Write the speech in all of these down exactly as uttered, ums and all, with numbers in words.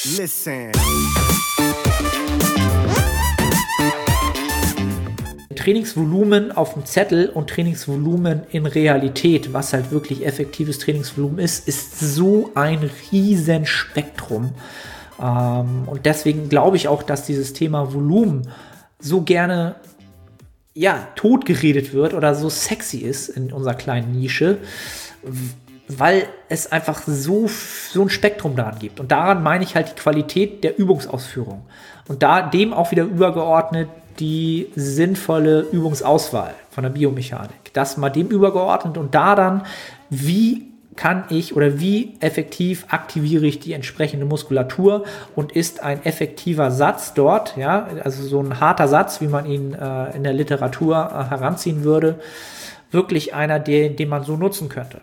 Listen. Trainingsvolumen auf dem Zettel und Trainingsvolumen in Realität, was halt wirklich effektives Trainingsvolumen ist, ist so ein riesen Spektrum. Ähm, und deswegen glaube ich auch, dass dieses Thema Volumen so gerne ja, totgeredet wird oder so sexy ist in unserer kleinen Nische, weil es einfach so, so ein Spektrum daran gibt. Und daran meine ich halt die Qualität der Übungsausführung. Und da dem auch wieder übergeordnet die sinnvolle Übungsauswahl von der Biomechanik. Das mal dem übergeordnet und da dann, wie kann ich oder wie effektiv aktiviere ich die entsprechende Muskulatur und ist ein effektiver Satz dort, ja, also so ein harter Satz, wie man ihn äh, in der Literatur äh, heranziehen würde, wirklich einer, den, den man so nutzen könnte.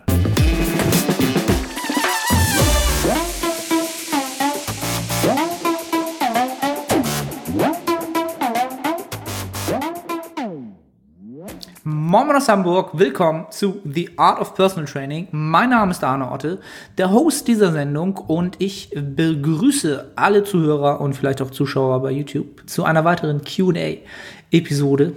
Moin aus Hamburg, willkommen zu The Art of Personal Training. Mein Name ist Arne Otte, der Host dieser Sendung und ich begrüße alle Zuhörer und vielleicht auch Zuschauer bei YouTube zu einer weiteren Q und A-Episode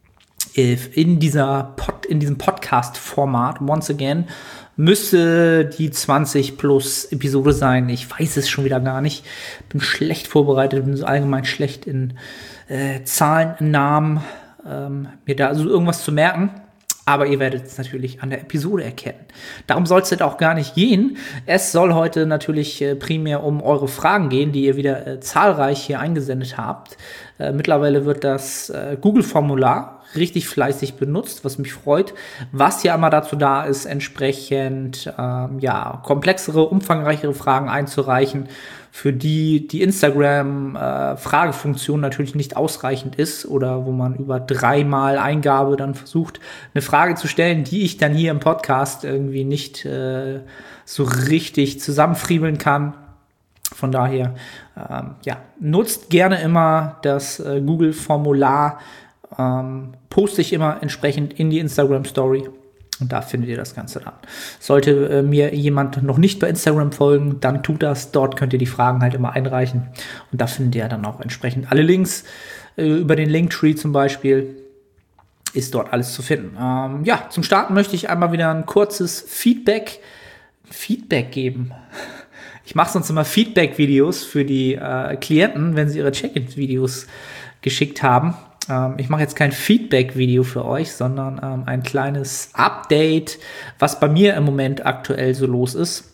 in, dieser Pod, in diesem Podcast-Format. Once again müsste die zwanzig plus Episode sein. Ich weiß es schon wieder gar nicht. Bin schlecht vorbereitet, bin so allgemein schlecht in äh, Zahlen, Namen, Ähm, mir da also irgendwas zu merken, aber ihr werdet es natürlich an der Episode erkennen. Darum soll es jetzt auch gar nicht gehen. Es soll heute natürlich äh, primär um eure Fragen gehen, die ihr wieder äh, zahlreich hier eingesendet habt. Äh, mittlerweile wird das äh, Google-Formular richtig fleißig benutzt, was mich freut, was ja immer dazu da ist, entsprechend ähm, ja, komplexere, umfangreichere Fragen einzureichen, für die die Instagram-Fragefunktion äh, natürlich nicht ausreichend ist oder wo man über dreimal Eingabe dann versucht, eine Frage zu stellen, die ich dann hier im Podcast irgendwie nicht äh, so richtig zusammenfriemeln kann. Von daher, ähm, ja, nutzt gerne immer das äh, Google-Formular, ähm, poste ich immer entsprechend in die Instagram-Story. Und da findet ihr das Ganze dann. Sollte äh, mir jemand noch nicht bei Instagram folgen, dann tut das. Dort könnt ihr die Fragen halt immer einreichen. Und da findet ihr dann auch entsprechend alle Links. Äh, über den Linktree zum Beispiel ist dort alles zu finden. Ähm, ja, zum Starten möchte ich einmal wieder ein kurzes Feedback, Feedback geben. Ich mache sonst immer Feedback-Videos für die äh, Klienten, wenn sie ihre Check-in-Videos geschickt haben. Ich mache jetzt kein Feedback-Video für euch, sondern ähm, ein kleines Update, was bei mir im Moment aktuell so los ist.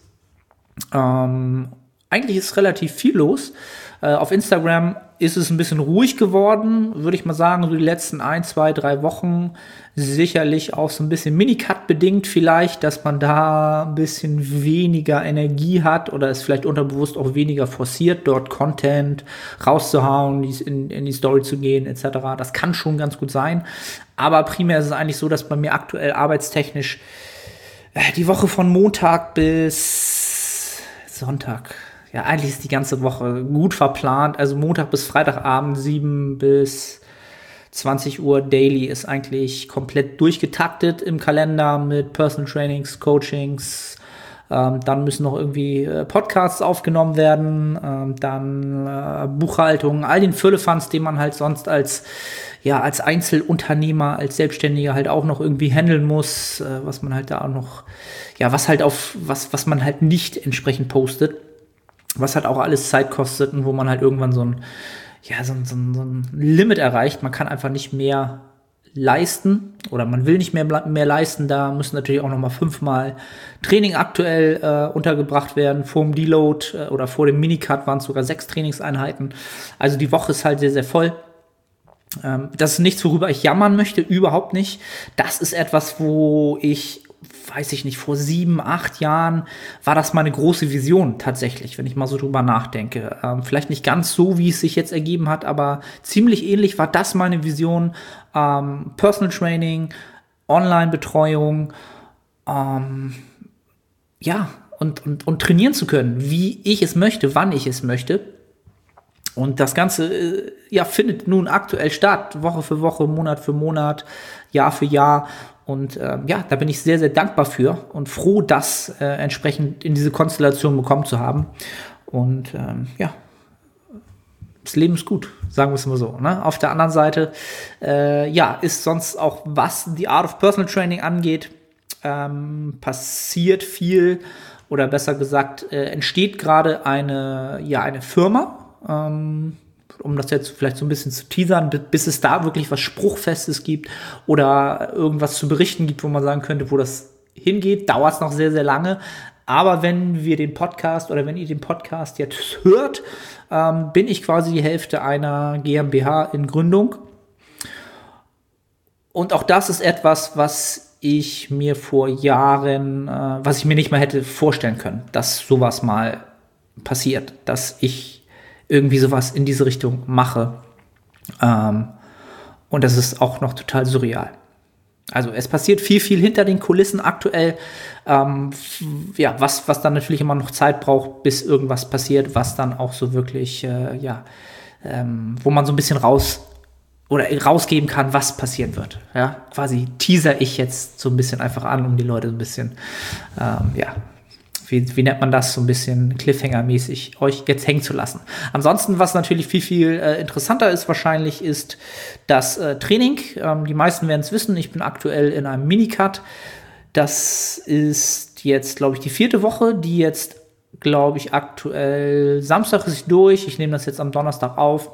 Ähm, eigentlich ist relativ viel los. Äh, auf Instagram ist es ein bisschen ruhig geworden, würde ich mal sagen, so die letzten ein, zwei, drei Wochen. Sicherlich auch so ein bisschen Minicut bedingt vielleicht, dass man da ein bisschen weniger Energie hat oder es vielleicht unterbewusst auch weniger forciert, dort Content rauszuhauen, in, in die Story zu gehen et cetera. Das kann schon ganz gut sein. Aber primär ist es eigentlich so, dass bei mir aktuell arbeitstechnisch äh, die Woche von Montag bis Sonntag, ja, eigentlich ist die ganze Woche gut verplant. Also Montag bis Freitagabend, sieben bis zwanzig Uhr Daily ist eigentlich komplett durchgetaktet im Kalender mit Personal Trainings, Coachings. Ähm, dann müssen noch irgendwie äh, Podcasts aufgenommen werden. Ähm, dann äh, Buchhaltung, all den Firlefanz, den man halt sonst als, ja, als Einzelunternehmer, als Selbstständiger halt auch noch irgendwie handeln muss. Äh, was man halt da auch noch, ja, was halt auf, was, was man halt nicht entsprechend postet. Was halt auch alles Zeit kostet und wo man halt irgendwann so ein, ja, so ein, so ein, so ein Limit erreicht. Man kann einfach nicht mehr leisten oder man will nicht mehr, mehr leisten. Da müssen natürlich auch nochmal fünfmal Training aktuell äh, untergebracht werden. Vor dem Deload äh, oder vor dem Minicut waren es sogar sechs Trainingseinheiten. Also die Woche ist halt sehr, sehr voll. Ähm, das ist nichts, worüber ich jammern möchte, überhaupt nicht. Das ist etwas, wo ich weiß ich nicht, vor sieben, acht Jahren war das meine große Vision tatsächlich, wenn ich mal so drüber nachdenke. Ähm, vielleicht nicht ganz so, wie es sich jetzt ergeben hat, aber ziemlich ähnlich war das meine Vision. Ähm, Personal Training, Online-Betreuung, ähm, ja, und, und, und trainieren zu können, wie ich es möchte, wann ich es möchte. Und das Ganze äh, ja, findet nun aktuell statt, Woche für Woche, Monat für Monat, Jahr für Jahr. Und äh, ja, da bin ich sehr, sehr dankbar für und froh, das äh, entsprechend in diese Konstellation bekommen zu haben. Und ähm, ja, das Leben ist gut, sagen wir es mal so. Ne? Auf der anderen Seite, äh, ja, ist sonst auch, was die Art of Personal Training angeht, ähm, passiert viel, oder besser gesagt, äh, entsteht gerade eine, ja, eine Firma, ähm, um das jetzt vielleicht so ein bisschen zu teasern, bis es da wirklich was Spruchfestes gibt oder irgendwas zu berichten gibt, wo man sagen könnte, wo das hingeht, dauert es noch sehr, sehr lange. Aber wenn wir den Podcast oder wenn ihr den Podcast jetzt hört, ähm, bin ich quasi die Hälfte einer GmbH in Gründung. Und auch das ist etwas, was ich mir vor Jahren, äh, was ich mir nicht mal hätte vorstellen können, dass sowas mal passiert, dass ich irgendwie sowas in diese Richtung mache. Ähm, und das ist auch noch total surreal. Also es passiert viel, viel hinter den Kulissen aktuell, ähm, ja, was, was dann natürlich immer noch Zeit braucht, bis irgendwas passiert, was dann auch so wirklich, äh, ja, ähm, wo man so ein bisschen raus oder rausgeben kann, was passieren wird. Ja, quasi teaser ich jetzt so ein bisschen einfach an, um die Leute so ein bisschen, ähm, ja, Wie, wie nennt man das, so ein bisschen Cliffhanger-mäßig euch jetzt hängen zu lassen. Ansonsten, was natürlich viel, viel äh, interessanter ist wahrscheinlich, ist das äh, Training. Ähm, die meisten werden es wissen, ich bin aktuell in einem Minicut. Das ist jetzt, glaube ich, die vierte Woche, die jetzt, glaube ich, aktuell, Samstag ist durch, ich nehme das jetzt am Donnerstag auf,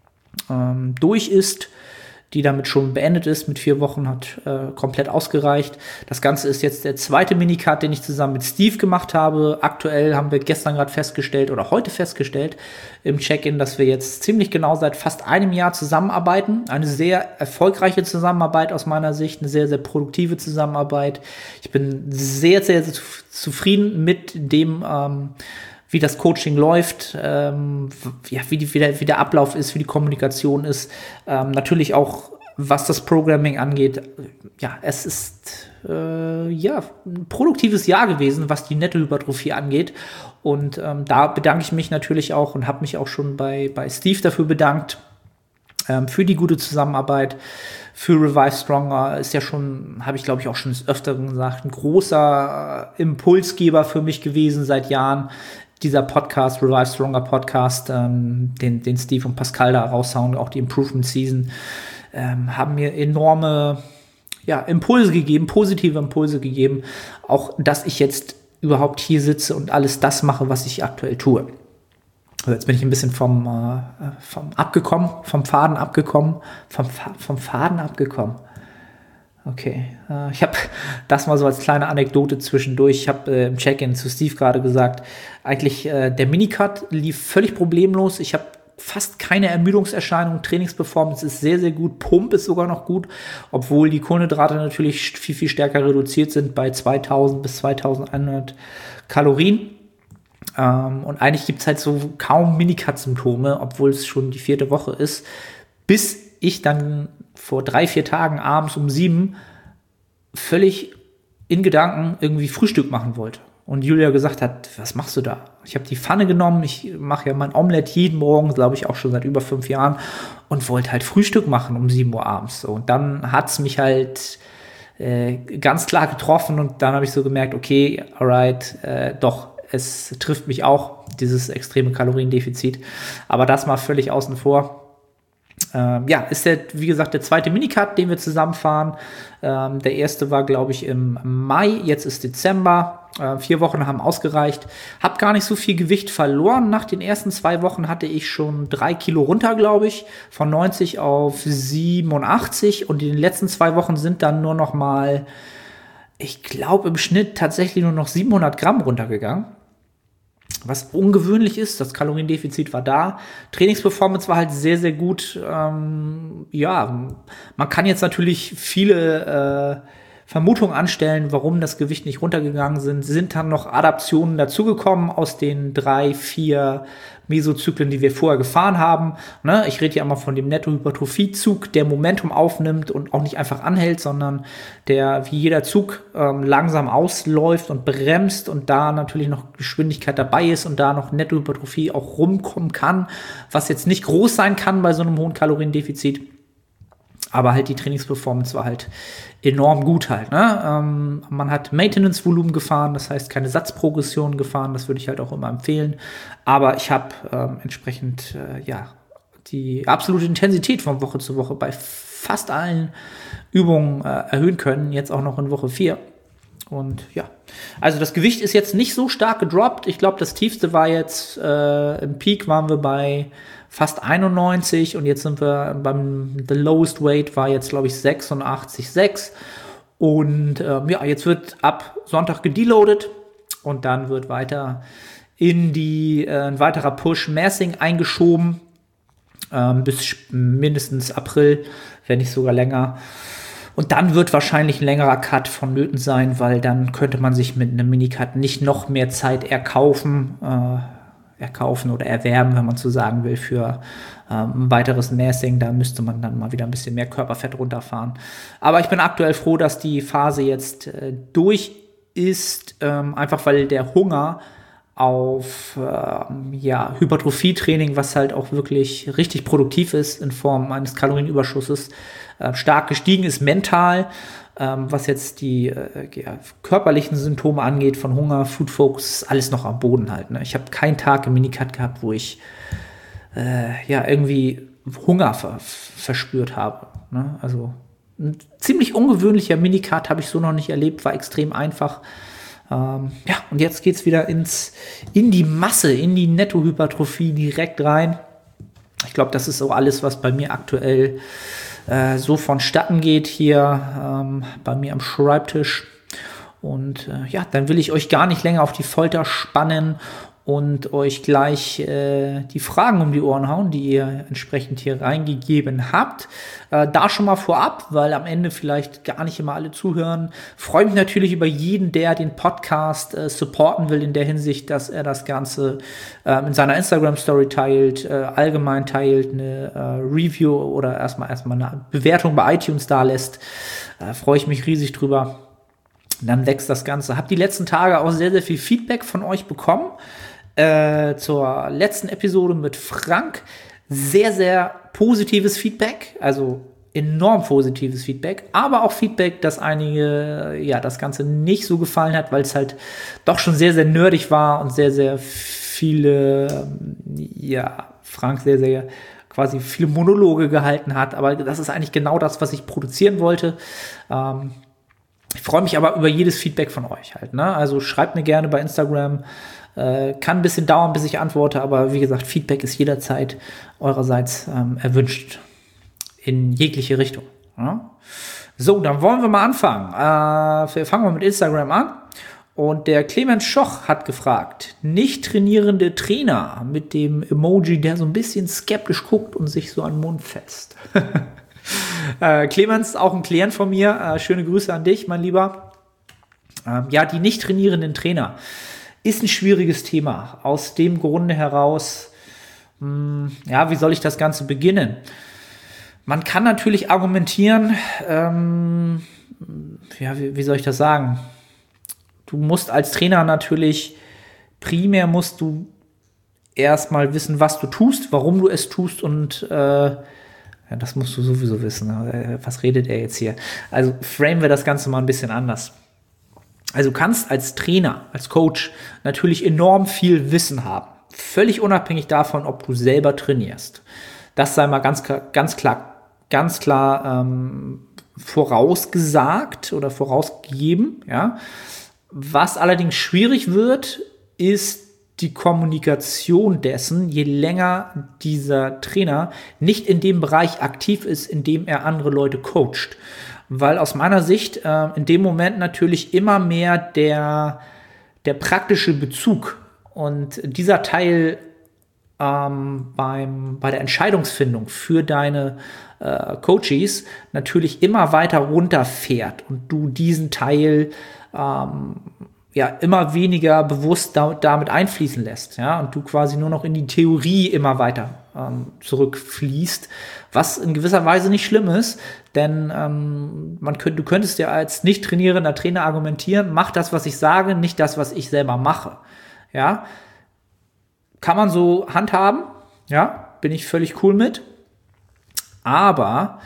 ähm, durch ist, die damit schon beendet ist, mit vier Wochen, hat äh, komplett ausgereicht. Das Ganze ist jetzt der zweite Minicut, den ich zusammen mit Steve gemacht habe. Aktuell haben wir gestern gerade festgestellt oder heute festgestellt im Check-in, dass wir jetzt ziemlich genau seit fast einem Jahr zusammenarbeiten. Eine sehr erfolgreiche Zusammenarbeit aus meiner Sicht, eine sehr, sehr produktive Zusammenarbeit. Ich bin sehr, sehr, sehr zufrieden mit dem, ähm, wie das Coaching läuft, ähm, ja, wie, die, wie, der, wie der Ablauf ist, wie die Kommunikation ist. Ähm, natürlich auch, was das Programming angeht. Ja, es ist äh, ja, ein produktives Jahr gewesen, was die Nettohypertrophie angeht. Und ähm, da bedanke ich mich natürlich auch und habe mich auch schon bei, bei Steve dafür bedankt, ähm, für die gute Zusammenarbeit. Für Revive Stronger ist ja schon, habe ich glaube ich auch schon des Öfteren gesagt, ein großer äh, Impulsgeber für mich gewesen seit Jahren. Dieser Podcast, Revive Stronger Podcast, ähm, den, den Steve und Pascal da raushauen, auch die Improvement Season, ähm, haben mir enorme ja, Impulse gegeben, positive Impulse gegeben. Auch, dass ich jetzt überhaupt hier sitze und alles das mache, was ich aktuell tue. Also jetzt bin ich ein bisschen vom, äh, vom abgekommen, vom Faden abgekommen, vom, vom Faden abgekommen. Okay, äh, ich habe das mal so als kleine Anekdote zwischendurch. Ich habe äh, im Check-in zu Steve gerade gesagt, eigentlich äh, der Minicut lief völlig problemlos. Ich habe fast keine Ermüdungserscheinungen. Trainingsperformance ist sehr, sehr gut. Pump ist sogar noch gut, obwohl die Kohlenhydrate natürlich viel, viel stärker reduziert sind bei zweitausend bis zweitausendeinhundert Kalorien. Ähm, und eigentlich gibt es halt so kaum Minicut-Symptome, obwohl es schon die vierte Woche ist, bis ich dann vor drei, vier Tagen abends um sieben völlig in Gedanken irgendwie Frühstück machen wollte. Und Julia gesagt hat, was machst du da? Ich habe die Pfanne genommen, ich mache ja mein Omelett jeden Morgen, glaube ich auch schon seit über fünf Jahren und wollte halt Frühstück machen um sieben Uhr abends. Und dann hat es mich halt äh, ganz klar getroffen und dann habe ich so gemerkt, okay, alright, äh, doch, es trifft mich auch, dieses extreme Kaloriendefizit. Aber das mal völlig außen vor. Ähm, ja, ist der, wie gesagt, der zweite Minicut, den wir zusammenfahren. Ähm, der erste war, glaube ich, im Mai, jetzt ist Dezember. Äh, vier Wochen haben ausgereicht. Hab gar nicht so viel Gewicht verloren. Nach den ersten zwei Wochen hatte ich schon drei Kilo runter, glaube ich, von neunzig auf siebenundachtzig. Und in den letzten zwei Wochen sind dann nur noch mal, ich glaube, im Schnitt tatsächlich nur noch siebenhundert Gramm runtergegangen. Was ungewöhnlich ist, das Kaloriendefizit war da. Trainingsperformance war halt sehr, sehr gut. Ähm, ja, man kann jetzt natürlich viele äh, Vermutungen anstellen, warum das Gewicht nicht runtergegangen sind. Sind dann noch Adaptionen dazugekommen aus den drei, vier Mesozyklen, die wir vorher gefahren haben. Ne? Ich rede ja immer von dem Nettohypertrophiezug, der Momentum aufnimmt und auch nicht einfach anhält, sondern der wie jeder Zug ähm, langsam ausläuft und bremst und da natürlich noch Geschwindigkeit dabei ist und da noch Nettohypertrophie auch rumkommen kann, was jetzt nicht groß sein kann bei so einem hohen Kaloriendefizit. Aber halt die Trainingsperformance war halt enorm gut halt. Ne? Ähm, man hat Maintenance-Volumen gefahren, das heißt keine Satzprogression gefahren, das würde ich halt auch immer empfehlen. Aber ich habe ähm, entsprechend äh, ja die absolute Intensität von Woche zu Woche bei fast allen Übungen äh, erhöhen können, jetzt auch noch in Woche vier. Und ja, also das Gewicht ist jetzt nicht so stark gedroppt. Ich glaube, das tiefste war jetzt, äh, im Peak waren wir bei fast einundneunzig und jetzt sind wir beim, the lowest weight war jetzt, glaube ich, sechsundachtzig Komma sechs. Und ähm, ja, jetzt wird ab Sonntag gedeloadet und dann wird weiter in die, äh, ein weiterer Push Massing eingeschoben, ähm, bis mindestens April, wenn nicht sogar länger. Und dann wird wahrscheinlich ein längerer Cut vonnöten sein, weil dann könnte man sich mit einem Minicut nicht noch mehr Zeit erkaufen, äh, erkaufen oder erwerben, wenn man so sagen will, für ähm, ein weiteres Massing. Da müsste man dann mal wieder ein bisschen mehr Körperfett runterfahren. Aber ich bin aktuell froh, dass die Phase jetzt äh, durch ist, ähm, einfach weil der Hunger auf ähm, ja, Hypertrophie-Training, was halt auch wirklich richtig produktiv ist in Form eines Kalorienüberschusses, äh, stark gestiegen ist mental, ähm, was jetzt die äh, ja, körperlichen Symptome angeht von Hunger, Food Focus, alles noch am Boden halt. Ne? Ich habe keinen Tag im Minicut gehabt, wo ich äh, ja irgendwie Hunger ver verspürt habe. Ne? Also ein ziemlich ungewöhnlicher Minicut habe ich so noch nicht erlebt, war extrem einfach. Ähm, ja, und jetzt geht's wieder ins, in die Masse, in die Nettohypertrophie direkt rein. Ich glaube, das ist so alles, was bei mir aktuell äh, so vonstatten geht hier ähm, bei mir am Schreibtisch. Und äh, ja, dann will ich euch gar nicht länger auf die Folter spannen und euch gleich äh, die Fragen um die Ohren hauen, die ihr entsprechend hier reingegeben habt. Äh, da schon mal vorab, weil am Ende vielleicht gar nicht immer alle zuhören. Freue mich natürlich über jeden, der den Podcast äh, supporten will, in der Hinsicht, dass er das Ganze äh, in seiner Instagram-Story teilt, äh, allgemein teilt, eine äh, Review oder erstmal erstmal eine Bewertung bei iTunes da lässt. Äh, freue ich mich riesig drüber. Dann wächst das Ganze. Hab die letzten Tage auch sehr, sehr viel Feedback von euch bekommen. Äh, zur letzten Episode mit Frank. Sehr, sehr positives Feedback. Also enorm positives Feedback. Aber auch Feedback, dass einige, ja, das Ganze nicht so gefallen hat, weil es halt doch schon sehr, sehr nerdig war und sehr, sehr viele, ja, Frank sehr, sehr quasi viele Monologe gehalten hat. Aber das ist eigentlich genau das, was ich produzieren wollte. Ähm, Ich freue mich aber über jedes Feedback von euch halt. Ne? Also schreibt mir gerne bei Instagram. Äh, kann ein bisschen dauern, bis ich antworte, aber wie gesagt, Feedback ist jederzeit eurerseits ähm, erwünscht. In jegliche Richtung. Ja? So, dann wollen wir mal anfangen. Äh, wir fangen wir mit Instagram an. Und der Clemens Schoch hat gefragt, nicht trainierende Trainer mit dem Emoji, der so ein bisschen skeptisch guckt und sich so an den Mund fetzt. Äh, Clemens, auch ein Klient von mir, äh, schöne Grüße an dich, mein Lieber. Ähm, ja, die nicht trainierenden Trainer ist ein schwieriges Thema. Aus dem Grunde heraus, mh, ja, wie soll ich das Ganze beginnen? Man kann natürlich argumentieren, ähm, ja, wie, wie soll ich das sagen? Du musst als Trainer natürlich, primär musst du erstmal wissen, was du tust, warum du es tust und äh, ja, das musst du sowieso wissen. Was redet er jetzt hier? Also framen wir das Ganze mal ein bisschen anders. Also du kannst als Trainer, als Coach natürlich enorm viel Wissen haben. Völlig unabhängig davon, ob du selber trainierst. Das sei mal ganz, ganz klar, ganz klar ähm, vorausgesagt oder vorausgegeben. Ja. Was allerdings schwierig wird, ist die Kommunikation dessen, je länger dieser Trainer nicht in dem Bereich aktiv ist, in dem er andere Leute coacht. Weil aus meiner Sicht äh, in dem Moment natürlich immer mehr der, der praktische Bezug und dieser Teil ähm, beim, bei der Entscheidungsfindung für deine äh, Coaches natürlich immer weiter runterfährt und du diesen Teil ähm, ja, immer weniger bewusst da, damit einfließen lässt, ja, und du quasi nur noch in die Theorie immer weiter ähm, zurückfließt, was in gewisser Weise nicht schlimm ist, denn ähm, man könnte, du könntest ja als nicht trainierender Trainer argumentieren, mach das, was ich sage, nicht das, was ich selber mache, ja, kann man so handhaben, ja, bin ich völlig cool mit, aber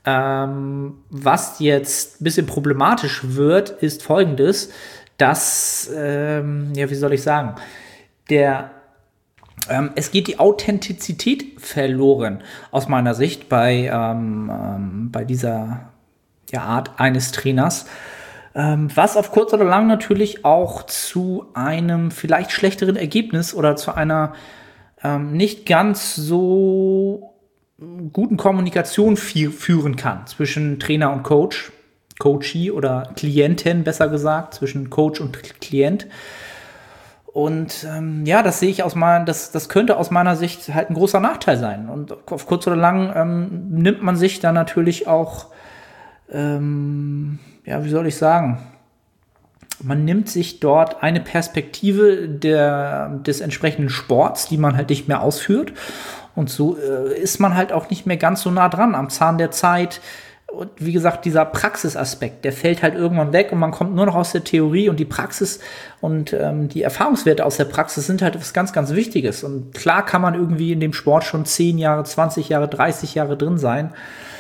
Ähm, was jetzt ein bisschen problematisch wird, ist Folgendes, dass, ähm, ja, wie soll ich sagen, der, ähm, es geht die Authentizität verloren, aus meiner Sicht, bei, ähm, ähm, bei dieser ja, Art eines Trainers, ähm, was auf kurz oder lang natürlich auch zu einem vielleicht schlechteren Ergebnis oder zu einer ähm, nicht ganz so guten Kommunikation fü- führen kann zwischen Trainer und Coach, Coachee oder Klientin, besser gesagt, zwischen Coach und Klient. Und ähm, ja, das sehe ich aus meiner, das, das könnte aus meiner Sicht halt ein großer Nachteil sein. Und auf kurz oder lang ähm, nimmt man sich dann natürlich auch, ähm, ja, wie soll ich sagen, man nimmt sich dort eine Perspektive der, des entsprechenden Sports, die man halt nicht mehr ausführt. Und so äh, ist man halt auch nicht mehr ganz so nah dran am Zahn der Zeit. Und wie gesagt, dieser Praxisaspekt, der fällt halt irgendwann weg und man kommt nur noch aus der Theorie, und die Praxis und ähm, die Erfahrungswerte aus der Praxis sind halt was ganz, ganz Wichtiges. Und klar kann man irgendwie in dem Sport schon zehn Jahre, zwanzig Jahre, dreißig Jahre drin sein.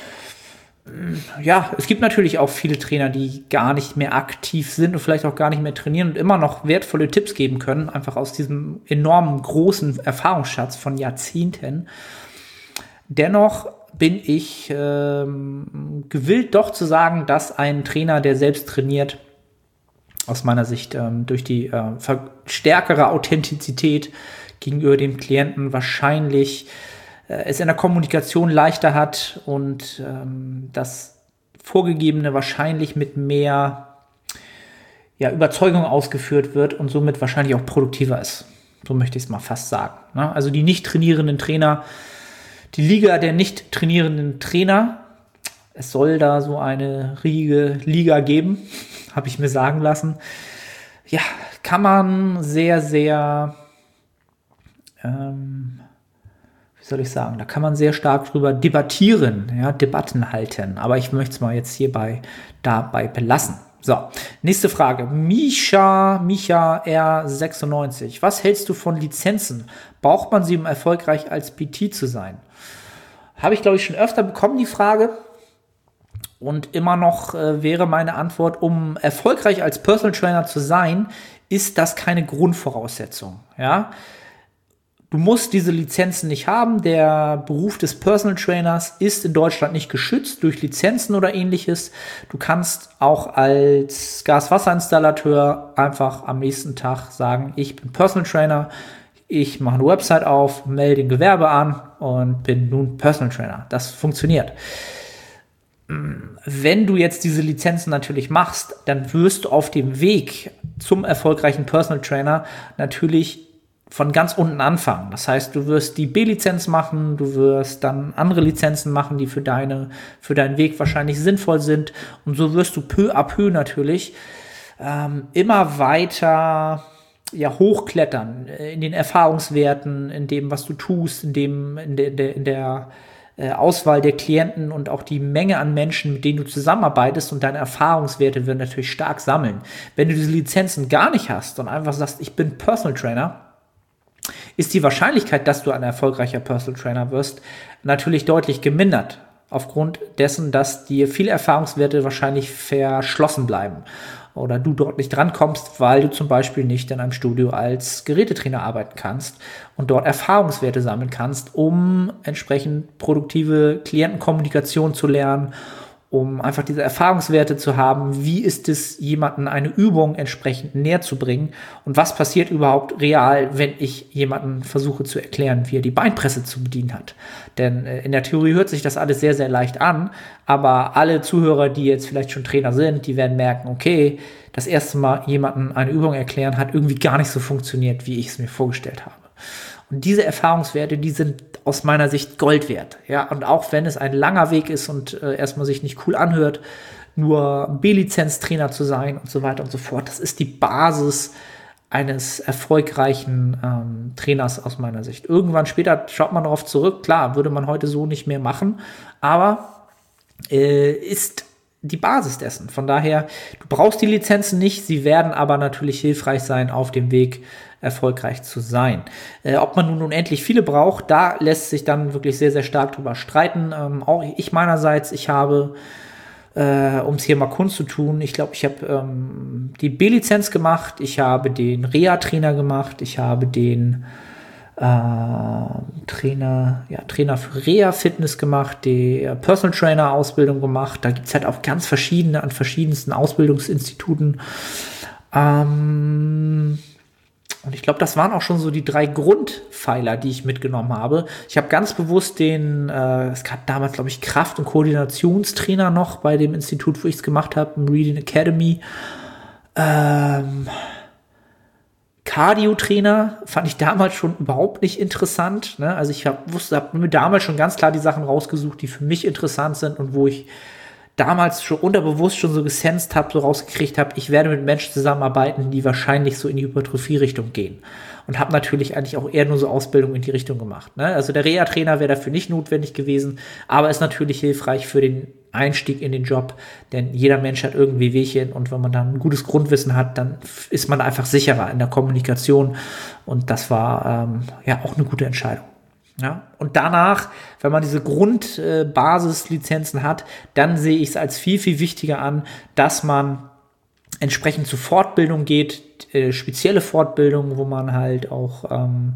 Ja, es gibt natürlich auch viele Trainer, die gar nicht mehr aktiv sind und vielleicht auch gar nicht mehr trainieren und immer noch wertvolle Tipps geben können, einfach aus diesem enormen großen Erfahrungsschatz von Jahrzehnten. Dennoch bin ich ähm, gewillt, doch zu sagen, dass ein Trainer, der selbst trainiert, aus meiner Sicht ähm, durch die äh, stärkere Authentizität gegenüber dem Klienten wahrscheinlich es in der Kommunikation leichter hat und ähm, das Vorgegebene wahrscheinlich mit mehr ja, Überzeugung ausgeführt wird und somit wahrscheinlich auch produktiver ist. So möchte ich es mal fast sagen. Ne? Also die nicht trainierenden Trainer, die Liga der nicht trainierenden Trainer, es soll da so eine riesige Liga geben, habe ich mir sagen lassen. Ja, kann man sehr, sehr ähm, soll ich sagen, da kann man sehr stark drüber debattieren, ja, Debatten halten. Aber ich möchte es mal jetzt hierbei dabei belassen. So, nächste Frage. Misha, Micha R sechsundneunzig. Was hältst du von Lizenzen? Braucht man sie, um erfolgreich als P T zu sein? Habe ich, glaube ich, schon öfter bekommen, die Frage. Und immer noch äh, wäre meine Antwort, um erfolgreich als Personal Trainer zu sein, ist das keine Grundvoraussetzung, ja. Du musst diese Lizenzen nicht haben. Der Beruf des Personal Trainers ist in Deutschland nicht geschützt durch Lizenzen oder ähnliches. Du kannst auch als Gas-Wasser-Installateur einfach am nächsten Tag sagen, ich bin Personal Trainer, ich mache eine Website auf, melde ein Gewerbe an und bin nun Personal Trainer. Das funktioniert. Wenn du jetzt diese Lizenzen natürlich machst, dann wirst du auf dem Weg zum erfolgreichen Personal Trainer natürlich von ganz unten anfangen. Das heißt, du wirst die B-Lizenz machen, du wirst dann andere Lizenzen machen, die für deine, für deinen Weg wahrscheinlich sinnvoll sind. Und so wirst du peu à peu natürlich ähm, immer weiter ja, hochklettern in den Erfahrungswerten, in dem, was du tust, in dem, in der, in der, in der äh, Auswahl der Klienten und auch die Menge an Menschen, mit denen du zusammenarbeitest, und deine Erfahrungswerte werden natürlich stark sammeln. Wenn du diese Lizenzen gar nicht hast und einfach sagst, ich bin Personal Trainer, ist die Wahrscheinlichkeit, dass du ein erfolgreicher Personal Trainer wirst, natürlich deutlich gemindert. Aufgrund dessen, dass dir viele Erfahrungswerte wahrscheinlich verschlossen bleiben. Oder du dort nicht drankommst, weil du zum Beispiel nicht in einem Studio als Gerätetrainer arbeiten kannst und dort Erfahrungswerte sammeln kannst, um entsprechend produktive Klientenkommunikation zu lernen, um einfach diese Erfahrungswerte zu haben, wie ist es, jemanden eine Übung entsprechend näher zu bringen und was passiert überhaupt real, wenn ich jemanden versuche zu erklären, wie er die Beinpresse zu bedienen hat. Denn äh, in der Theorie hört sich das alles sehr, sehr leicht an, aber alle Zuhörer, die jetzt vielleicht schon Trainer sind, die werden merken, okay, das erste Mal jemanden eine Übung erklären, hat irgendwie gar nicht so funktioniert, wie ich es mir vorgestellt habe. Und diese Erfahrungswerte, die sind aus meiner Sicht Gold wert. Ja, und auch wenn es ein langer Weg ist und äh, erstmal sich nicht cool anhört, nur B-Lizenz-Trainer zu sein und so weiter und so fort, das ist die Basis eines erfolgreichen ähm, Trainers aus meiner Sicht. Irgendwann später schaut man darauf zurück. Klar, würde man heute so nicht mehr machen, aber äh, ist die Basis dessen. Von daher, du brauchst die Lizenzen nicht, sie werden aber natürlich hilfreich sein auf dem Weg, erfolgreich zu sein. Äh, ob man nun unendlich viele braucht, da lässt sich dann wirklich sehr, sehr stark drüber streiten. Ähm, auch ich meinerseits, ich habe, äh, um es hier mal kundzutun, ich glaube, ich habe ähm, die B-Lizenz gemacht, ich habe den Reha-Trainer gemacht, ich habe den äh, Trainer, ja, Trainer für Reha-Fitness gemacht, die Personal Trainer-Ausbildung gemacht. Da gibt es halt auch ganz verschiedene, an verschiedensten Ausbildungsinstituten. Ähm, Und ich glaube, das waren auch schon so die drei Grundpfeiler, die ich mitgenommen habe. Ich habe ganz bewusst den, äh, es gab damals, glaube ich, Kraft- und Koordinationstrainer noch bei dem Institut, wo ich es gemacht habe, Meridian Academy. Ähm, Cardio-Trainer fand ich damals schon überhaupt nicht interessant. Ne? Also ich hab, wusste, habe mir damals schon ganz klar die Sachen rausgesucht, die für mich interessant sind und wo ich damals schon unterbewusst schon so gesensed habe, so rausgekriegt habe, ich werde mit Menschen zusammenarbeiten, die wahrscheinlich so in die Hypertrophie-Richtung gehen. Und habe natürlich eigentlich auch eher nur so Ausbildung in die Richtung gemacht. Ne? Also der Reha-Trainer wäre dafür nicht notwendig gewesen, aber ist natürlich hilfreich für den Einstieg in den Job, denn jeder Mensch hat irgendwie Wehwehchen und wenn man dann ein gutes Grundwissen hat, dann ist man einfach sicherer in der Kommunikation und das war ähm, ja auch eine gute Entscheidung. Ja, und danach, wenn man diese Grundbasislizenzen äh, hat, dann sehe ich es als viel, viel wichtiger an, dass man entsprechend zu Fortbildung geht, äh, spezielle Fortbildung, wo man halt auch ähm,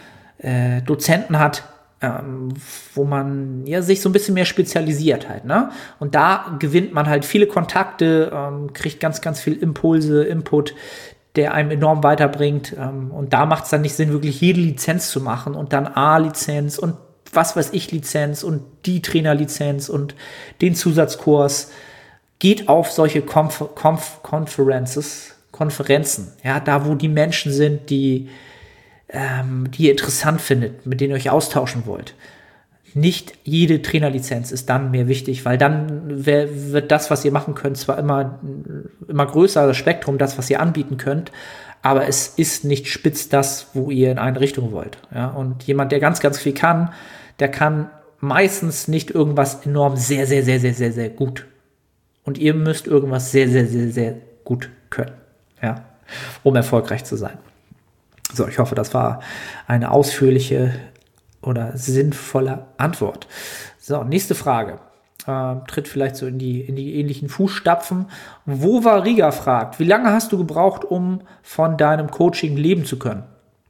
äh, Dozenten hat, ähm, wo man ja sich so ein bisschen mehr spezialisiert halt, ne? Und da gewinnt man halt viele Kontakte, ähm, kriegt ganz, ganz viel Impulse, Input, der einem enorm weiterbringt. Ähm, und da macht es dann nicht Sinn, wirklich jede Lizenz zu machen und dann A-Lizenz und was weiß ich Lizenz und die Trainerlizenz und den Zusatzkurs. Geht auf solche Konf- Konf- Conferences, Konferenzen, ja, da wo die Menschen sind, die, ähm, die ihr interessant findet, mit denen ihr euch austauschen wollt. Nicht jede Trainerlizenz ist dann mehr wichtig, weil dann wär, wird das, was ihr machen könnt, zwar immer, immer größer, das Spektrum, das, was ihr anbieten könnt, aber es ist nicht spitz das, wo ihr in eine Richtung wollt. Ja? Und jemand, der ganz, ganz viel kann, der kann meistens nicht irgendwas enorm sehr, sehr, sehr, sehr, sehr, sehr gut. Und ihr müsst irgendwas sehr, sehr, sehr, sehr gut können, ja, um erfolgreich zu sein. So, ich hoffe, das war eine ausführliche oder sinnvolle Antwort. So, nächste Frage. Äh, tritt vielleicht so in die, in die ähnlichen Fußstapfen. Wo war Riga fragt, wie lange hast du gebraucht, um von deinem Coaching leben zu können?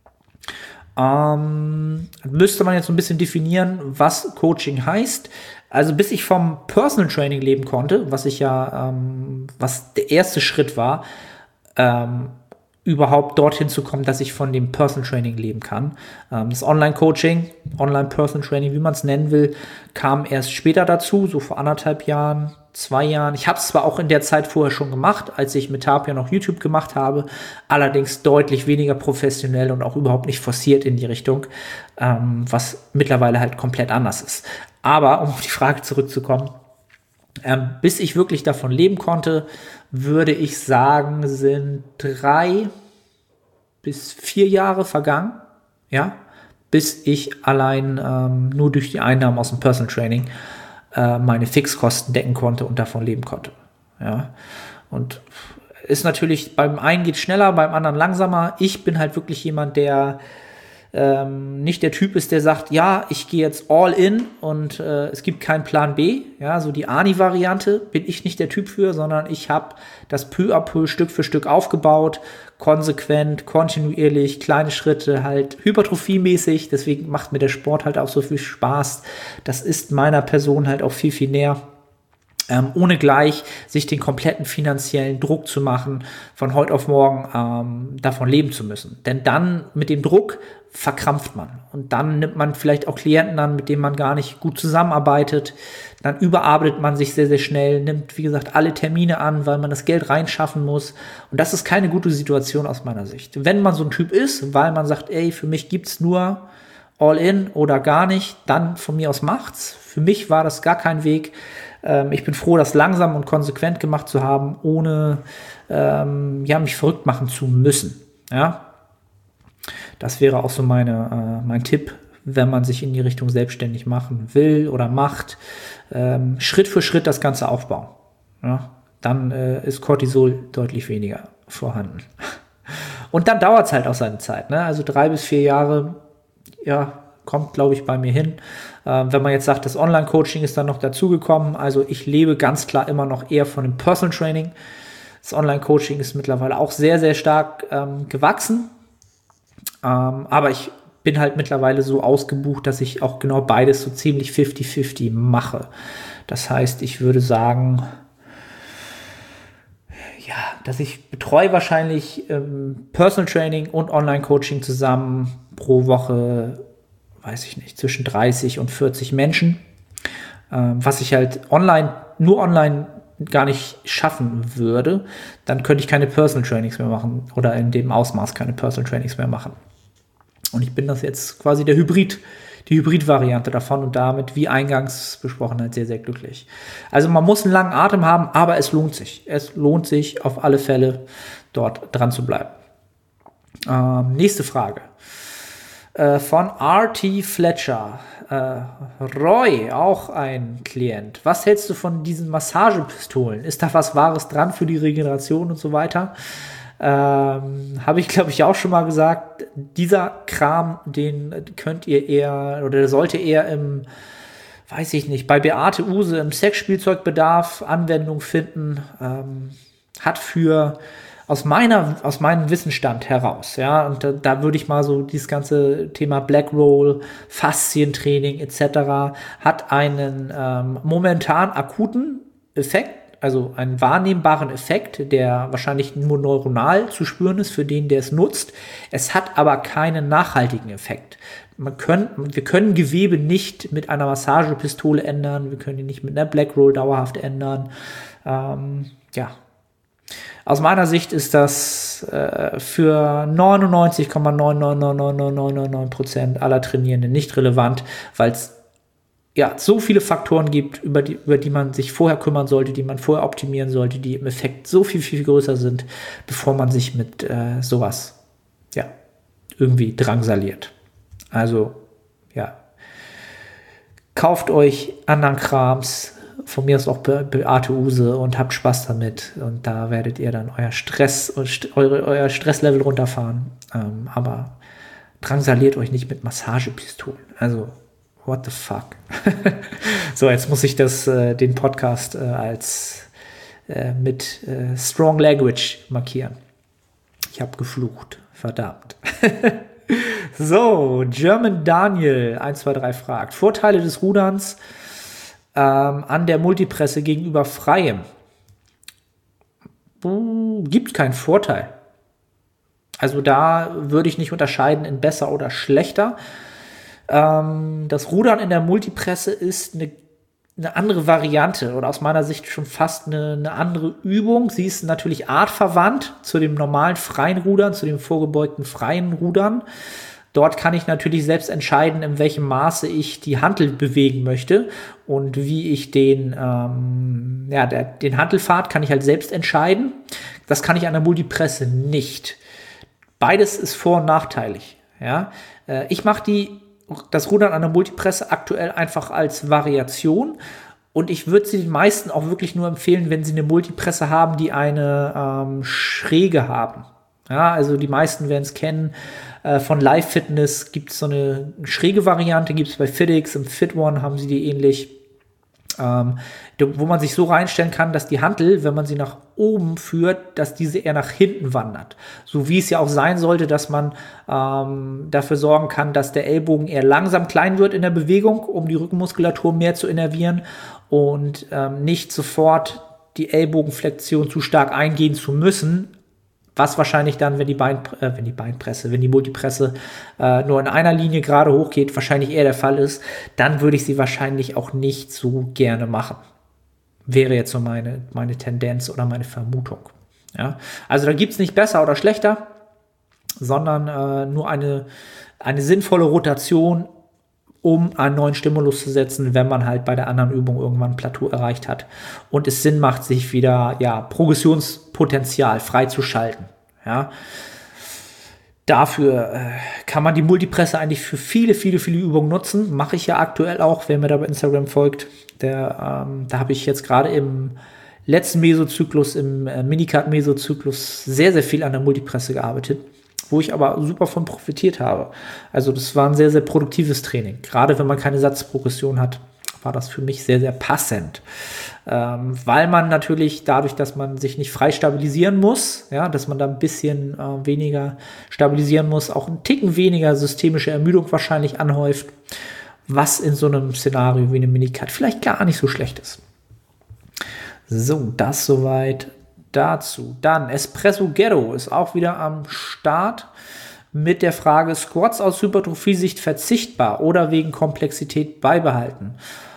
Ähm, müsste man jetzt so ein bisschen definieren, was Coaching heißt. Also bis ich vom Personal Training leben konnte, was ich ja, ähm, was der erste Schritt war, ähm, überhaupt dorthin zu kommen, dass ich von dem Personal Training leben kann. Ähm, das Online-Coaching, Online-Personal Training, wie man es nennen will, kam erst später dazu, so vor anderthalb Jahren, zwei Jahren. Ich habe es zwar auch in der Zeit vorher schon gemacht, als ich mit Tapia noch YouTube gemacht habe, allerdings deutlich weniger professionell und auch überhaupt nicht forciert in die Richtung, ähm, was mittlerweile halt komplett anders ist. Aber, um auf die Frage zurückzukommen, ähm, bis ich wirklich davon leben konnte, würde ich sagen, sind drei bis vier Jahre vergangen, ja, bis ich allein ähm, nur durch die Einnahmen aus dem Personal Training äh, meine Fixkosten decken konnte und davon leben konnte, ja. Und ist natürlich, beim einen geht schneller, beim anderen langsamer. Ich bin halt wirklich jemand, der ähm, nicht der Typ ist, der sagt, ja, ich gehe jetzt all in und äh, es gibt keinen Plan B. Ja, so die Ani-Variante bin ich nicht der Typ für, sondern ich habe das peu à peu, Stück für Stück aufgebaut, konsequent, kontinuierlich, kleine Schritte, halt hypertrophiemäßig. Deswegen macht mir der Sport halt auch so viel Spaß. Das ist meiner Person halt auch viel, viel näher. Ähm, ohne gleich sich den kompletten finanziellen Druck zu machen, von heute auf morgen ähm, davon leben zu müssen. Denn dann mit dem Druck verkrampft man. Und dann nimmt man vielleicht auch Klienten an, mit denen man gar nicht gut zusammenarbeitet. Dann überarbeitet man sich sehr, sehr schnell, nimmt, wie gesagt, alle Termine an, weil man das Geld reinschaffen muss. Und das ist keine gute Situation aus meiner Sicht. Wenn man so ein Typ ist, weil man sagt, ey, für mich gibt's nur all in oder gar nicht, dann von mir aus macht's. Für mich war das gar kein Weg. Ähm, ich bin froh, das langsam und konsequent gemacht zu haben, ohne ähm, ja, mich verrückt machen zu müssen. Ja, das wäre auch so meine, äh, mein Tipp, wenn man sich in die Richtung selbstständig machen will oder macht. Ähm, Schritt für Schritt das Ganze aufbauen. Ja, dann äh, ist Cortisol deutlich weniger vorhanden. Und dann dauert es halt auch seine Zeit. Ne? Also drei bis vier Jahre, ja, kommt, glaube ich, bei mir hin. Ähm, wenn man jetzt sagt, das Online-Coaching ist dann noch dazugekommen, also ich lebe ganz klar immer noch eher von dem Personal Training. Das Online-Coaching ist mittlerweile auch sehr, sehr stark ähm, gewachsen. Ähm, aber ich bin halt mittlerweile so ausgebucht, dass ich auch genau beides so ziemlich fifty fifty mache. Das heißt, ich würde sagen, ja, dass ich betreue wahrscheinlich ähm, Personal Training und Online-Coaching zusammen pro Woche, weiß ich nicht, zwischen dreißig und vierzig Menschen, ähm, was ich halt online, nur online gar nicht schaffen würde, dann könnte ich keine Personal Trainings mehr machen oder in dem Ausmaß keine Personal Trainings mehr machen. Und ich bin das jetzt quasi der Hybrid, die Hybrid-Variante davon und damit, wie eingangs besprochen, halt sehr, sehr glücklich. Also man muss einen langen Atem haben, aber es lohnt sich. Es lohnt sich auf alle Fälle, dort dran zu bleiben. Ähm, nächste Frage. Äh, von R T Fletcher. Äh, Roy, auch ein Klient. Was hältst du von diesen Massagepistolen? Ist da was Wahres dran für die Regeneration und so weiter? Ähm, habe ich, glaube ich, auch schon mal gesagt, dieser Kram, den könnt ihr eher, oder sollte eher im, weiß ich nicht, bei Beate Uhse im Sexspielzeugbedarf Anwendung finden, ähm, hat für, aus meiner, aus meinem Wissensstand heraus, ja, und da, da würde ich mal so dieses ganze Thema Black Roll, Faszientraining et cetera hat einen ähm, momentan akuten Effekt, also einen wahrnehmbaren Effekt, der wahrscheinlich nur neuronal zu spüren ist für den, der es nutzt. Es hat aber keinen nachhaltigen Effekt. Man können, wir können Gewebe nicht mit einer Massagepistole ändern, wir können ihn nicht mit einer Black Roll dauerhaft ändern. Ähm, ja. Aus meiner Sicht ist das äh, für neunundneunzig Komma neun neun neun neun neun neun neun neun Prozent aller Trainierenden nicht relevant, weil es ja, so viele Faktoren gibt, über die, über die man sich vorher kümmern sollte, die man vorher optimieren sollte, die im Effekt so viel, viel größer sind, bevor man sich mit äh, sowas, ja, irgendwie drangsaliert. Also, ja, kauft euch anderen Krams, von mir aus auch Be- Beate Uhse und habt Spaß damit und da werdet ihr dann euer Stress, eure, euer Stresslevel runterfahren, ähm, aber drangsaliert euch nicht mit Massagepistolen, also what the fuck. So, jetzt muss ich das, äh, den Podcast äh, als äh, mit äh, Strong Language markieren. Ich habe geflucht. Verdammt. So, German Daniel eins zwei drei fragt. Vorteile des Ruderns ähm, an der Multipresse gegenüber Freiem. Uh, gibt keinen Vorteil. Also da würde ich nicht unterscheiden in besser oder schlechter. Das Rudern in der Multipresse ist eine, eine andere Variante oder aus meiner Sicht schon fast eine, eine andere Übung. Sie ist natürlich artverwandt zu dem normalen freien Rudern, zu dem vorgebeugten freien Rudern. Dort kann ich natürlich selbst entscheiden, in welchem Maße ich die Hantel bewegen möchte und wie ich den, ähm, ja, der, den Hantelpfad kann ich halt selbst entscheiden. Das kann ich an der Multipresse nicht. Beides ist vor- und nachteilig. Ja? Ich mache die das Rudern an der Multipresse aktuell einfach als Variation und ich würde sie den meisten auch wirklich nur empfehlen, wenn sie eine Multipresse haben, die eine ähm, Schräge haben. Ja, also die meisten werden es kennen, äh, von Live Fitness gibt es so eine schräge Variante, gibt es bei FitX, im Fit One haben sie die ähnlich, ähm, wo man sich so reinstellen kann, dass die Hantel, wenn man sie nach oben führt, dass diese eher nach hinten wandert. So wie es ja auch sein sollte, dass man ähm, dafür sorgen kann, dass der Ellbogen eher langsam klein wird in der Bewegung, um die Rückenmuskulatur mehr zu innervieren und ähm, nicht sofort die Ellbogenflexion zu stark eingehen zu müssen, was wahrscheinlich dann, wenn die Bein, äh, wenn die Beinpresse, wenn die Multipresse äh, nur in einer Linie gerade hochgeht, wahrscheinlich eher der Fall ist, dann würde ich sie wahrscheinlich auch nicht so gerne machen. Wäre jetzt so meine, meine Tendenz oder meine Vermutung. Ja? Also da gibt es nicht besser oder schlechter, sondern äh, nur eine, eine sinnvolle Rotation, um einen neuen Stimulus zu setzen, wenn man halt bei der anderen Übung irgendwann ein Plateau erreicht hat und es Sinn macht, sich wieder ja, Progressionspotenzial freizuschalten. Ja. Dafür äh, kann man die Multipresse eigentlich für viele, viele, viele Übungen nutzen. Mache ich ja aktuell auch, wer mir da bei Instagram folgt. Der, ähm, da habe ich jetzt gerade im letzten Mesozyklus, im äh, Minicut-Mesozyklus, sehr, sehr viel an der Multipresse gearbeitet, wo ich aber super von profitiert habe. Also das war ein sehr, sehr produktives Training. Gerade wenn man keine Satzprogression hat, war das für mich sehr, sehr passend. Ähm, weil man natürlich dadurch, dass man sich nicht frei stabilisieren muss, ja, dass man da ein bisschen äh, weniger stabilisieren muss, auch einen Ticken weniger systemische Ermüdung wahrscheinlich anhäuft, was in so einem Szenario wie einem Minicut vielleicht gar nicht so schlecht ist. So, das soweit dazu. Dann Espresso Ghetto ist auch wieder am Start mit der Frage, Squats aus Hypertrophie-Sicht verzichtbar oder wegen Komplexität beibehalten.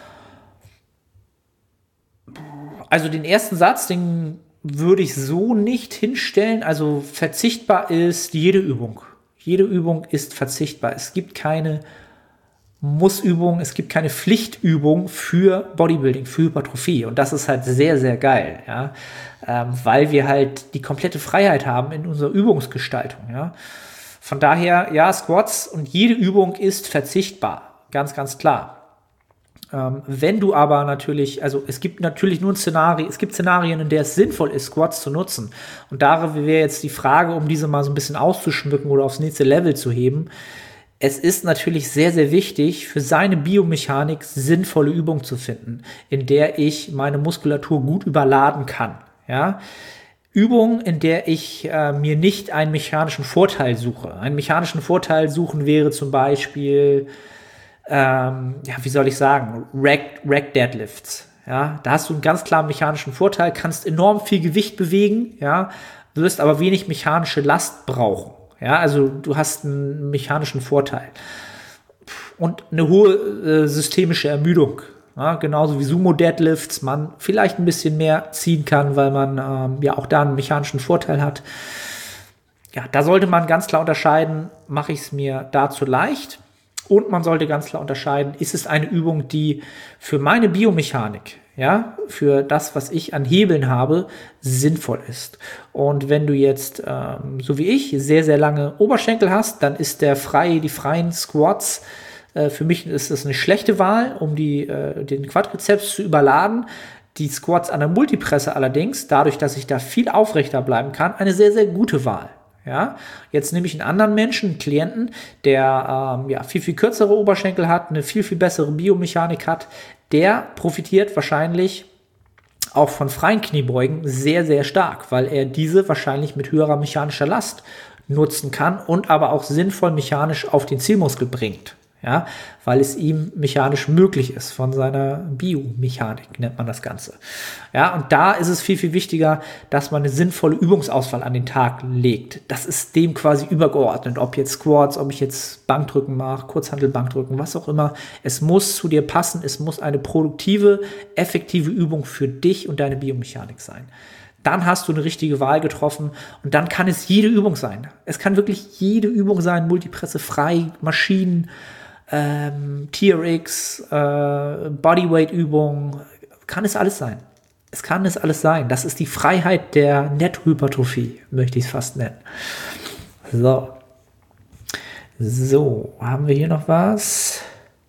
Also den ersten Satz, den würde ich so nicht hinstellen. Also verzichtbar ist jede Übung. Jede Übung ist verzichtbar. Es gibt keine Muss-Übung, es gibt keine Pflichtübung für Bodybuilding, für Hypertrophie. Und das ist halt sehr, sehr geil, ja, ähm, weil wir halt die komplette Freiheit haben in unserer Übungsgestaltung, ja. Von daher, ja, Squats und jede Übung ist verzichtbar, ganz, ganz klar. Ähm, wenn du aber natürlich, also es gibt natürlich nur ein Szenario, es gibt Szenarien, in der es sinnvoll ist, Squats zu nutzen. Und da wäre jetzt die Frage, um diese mal so ein bisschen auszuschmücken oder aufs nächste Level zu heben. Es ist natürlich sehr, sehr wichtig, für seine Biomechanik sinnvolle Übungen zu finden, in der ich meine Muskulatur gut überladen kann. Ja? Übungen, in der ich äh, mir nicht einen mechanischen Vorteil suche. Einen mechanischen Vorteil suchen wäre zum Beispiel, ähm, ja, wie soll ich sagen, Rack, Rack Deadlifts. Ja? Da hast du einen ganz klaren mechanischen Vorteil, kannst enorm viel Gewicht bewegen, ja? Wirst aber wenig mechanische Last brauchen. Ja, also du hast einen mechanischen Vorteil und eine hohe äh, systemische Ermüdung. Ja, genauso wie Sumo-Deadlifts, man vielleicht ein bisschen mehr ziehen kann, weil man ähm, ja auch da einen mechanischen Vorteil hat. Ja, da sollte man ganz klar unterscheiden, mache ich es mir dazu leicht? Und man sollte ganz klar unterscheiden, ist es eine Übung, die für meine Biomechanik, ja, für das, was ich an Hebeln habe, sinnvoll ist. Und wenn du jetzt, ähm, so wie ich, sehr, sehr lange Oberschenkel hast, dann ist der freie, die freien Squats, äh, für mich ist das eine schlechte Wahl, um die, äh, den Quadrizeps zu überladen. Die Squats an der Multipresse allerdings, dadurch, dass ich da viel aufrechter bleiben kann, eine sehr, sehr gute Wahl. Ja, jetzt nehme ich einen anderen Menschen, einen Klienten, der ähm, ja, viel, viel kürzere Oberschenkel hat, eine viel, viel bessere Biomechanik hat, der profitiert wahrscheinlich auch von freien Kniebeugen sehr, sehr stark, weil er diese wahrscheinlich mit höherer mechanischer Last nutzen kann und aber auch sinnvoll mechanisch auf den Zielmuskel bringt. Ja, weil es ihm mechanisch möglich ist, von seiner Biomechanik nennt man das Ganze. Ja, und da ist es viel, viel wichtiger, dass man eine sinnvolle Übungsauswahl an den Tag legt. Das ist dem quasi übergeordnet, ob jetzt Squats, ob ich jetzt Bankdrücken mache, Kurzhantelbankdrücken, was auch immer. Es muss zu dir passen, es muss eine produktive, effektive Übung für dich und deine Biomechanik sein. Dann hast du eine richtige Wahl getroffen und dann kann es jede Übung sein. Es kann wirklich jede Übung sein, Multipresse, frei, Maschinen, Ähm, T R X, äh, Bodyweight-Übungen, kann es alles sein. Es kann es alles sein. Das ist die Freiheit der Nettohypertrophie, möchte ich es fast nennen. So. So, haben wir hier noch was?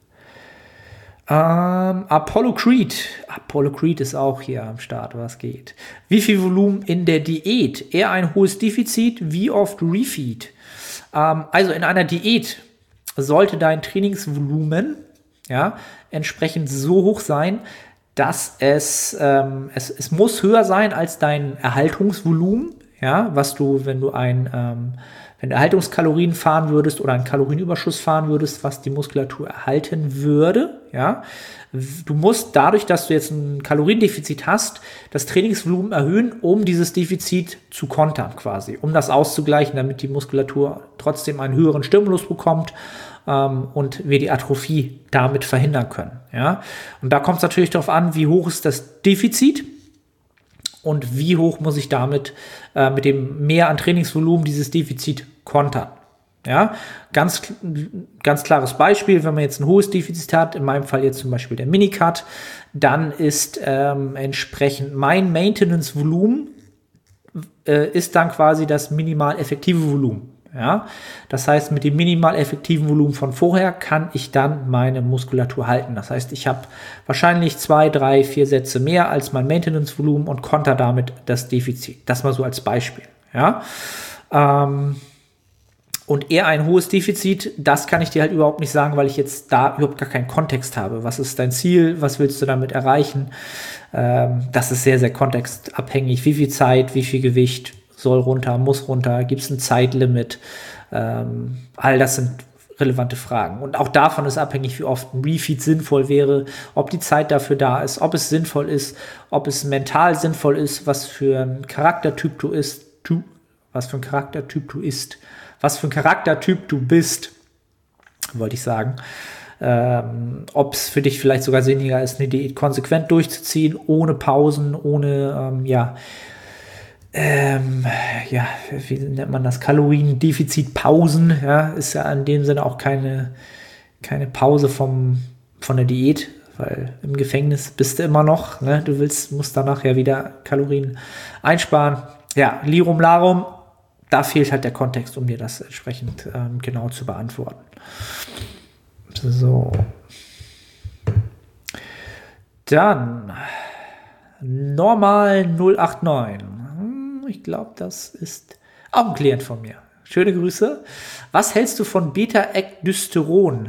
Ähm, Apollo Creed. Apollo Creed ist auch hier am Start, was geht. Wie viel Volumen in der Diät? Eher ein hohes Defizit, wie oft Refeed? Ähm, also in einer Diät sollte dein Trainingsvolumen ja, entsprechend so hoch sein, dass es, ähm, es, es muss höher sein als dein Erhaltungsvolumen, ja, was du, wenn du ein, ähm, wenn du Erhaltungskalorien fahren würdest oder einen Kalorienüberschuss fahren würdest, was die Muskulatur erhalten würde, ja. Du musst dadurch, dass du jetzt ein Kaloriendefizit hast, das Trainingsvolumen erhöhen, um dieses Defizit zu kontern quasi, um das auszugleichen, damit die Muskulatur trotzdem einen höheren Stimulus bekommt ähm, und wir die Atrophie damit verhindern können. Ja? Und da kommt es natürlich darauf an, wie hoch ist das Defizit und wie hoch muss ich damit äh, mit dem Mehr an Trainingsvolumen dieses Defizit kontern. Ja, ganz, ganz klares Beispiel, wenn man jetzt ein hohes Defizit hat, in meinem Fall jetzt zum Beispiel der Minicut, dann ist ähm, entsprechend mein Maintenance-Volumen äh, ist dann quasi das minimal effektive Volumen. Ja, das heißt, mit dem minimal effektiven Volumen von vorher kann ich dann meine Muskulatur halten. Das heißt, ich habe wahrscheinlich zwei, drei, vier Sätze mehr als mein Maintenance-Volumen und konter damit das Defizit. Das mal so als Beispiel. Ja, ähm, und eher ein hohes Defizit, das kann ich dir halt überhaupt nicht sagen, weil ich jetzt da überhaupt gar keinen Kontext habe. Was ist dein Ziel? Was willst du damit erreichen? Ähm, das ist sehr, sehr kontextabhängig. Wie viel Zeit, wie viel Gewicht soll runter, muss runter, gibt es ein Zeitlimit? Ähm, all das sind relevante Fragen. Und auch davon ist abhängig, wie oft ein Refeed sinnvoll wäre, ob die Zeit dafür da ist, ob es sinnvoll ist, ob es mental sinnvoll ist, was für ein Charaktertyp du ist, du, was für ein Charaktertyp du ist, was für ein Charaktertyp du bist, wollte ich sagen. Ähm, ob es für dich vielleicht sogar sinniger ist, eine Diät konsequent durchzuziehen, ohne Pausen, ohne, ähm, ja, Ähm, ja, wie nennt man das? Kaloriendefizitpausen, ja, ist ja in dem Sinne auch keine, keine Pause vom, von der Diät, weil im Gefängnis bist du immer noch, ne? Du willst, musst danach ja wieder Kalorien einsparen. Ja, Lirum Larum, da fehlt halt der Kontext, um dir das entsprechend ähm, genau zu beantworten. So. Dann Normal null acht neun. Ich glaube, das ist auch ein Klient von mir. Schöne Grüße. Was hältst du von Beta-Ecdysteron?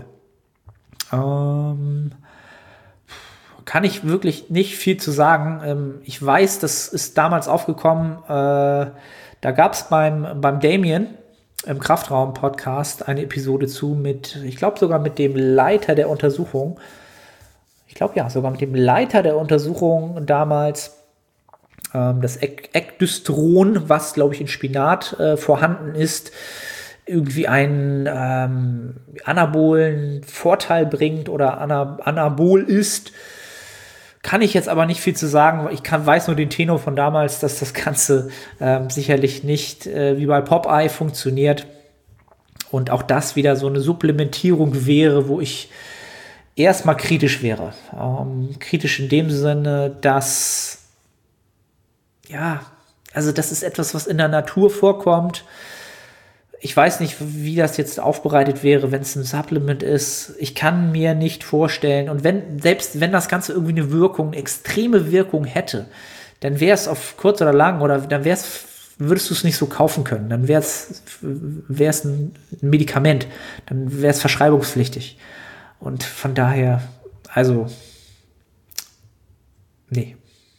Ähm, kann ich wirklich nicht viel zu sagen. Ähm, ich weiß, das ist damals aufgekommen. Äh, da gab es beim, beim Damien im Kraftraum-Podcast eine Episode zu mit, ich glaube sogar mit dem Leiter der Untersuchung. Ich glaube ja, sogar mit dem Leiter der Untersuchung damals. Das Ecdysteron, was, glaube ich, in Spinat äh, vorhanden ist, irgendwie einen ähm, anabolen Vorteil bringt oder ana- anabol ist. Kann ich jetzt aber nicht viel zu sagen. Ich kann, weiß nur den Tenor von damals, dass das Ganze ähm, sicherlich nicht äh, wie bei Popeye funktioniert. Und auch das wieder so eine Supplementierung wäre, wo ich erstmal kritisch wäre. Ähm, kritisch in dem Sinne, dass ja, also das ist etwas, was in der Natur vorkommt. Ich weiß nicht, wie das jetzt aufbereitet wäre, wenn es ein Supplement ist. Ich kann mir nicht vorstellen. Und wenn, selbst wenn das Ganze irgendwie eine Wirkung, eine extreme Wirkung hätte, dann wäre es auf kurz oder lang, oder dann wäre es, würdest du es nicht so kaufen können. Dann wäre es, wäre es ein Medikament. Dann wäre es verschreibungspflichtig. Und von daher, also, nee.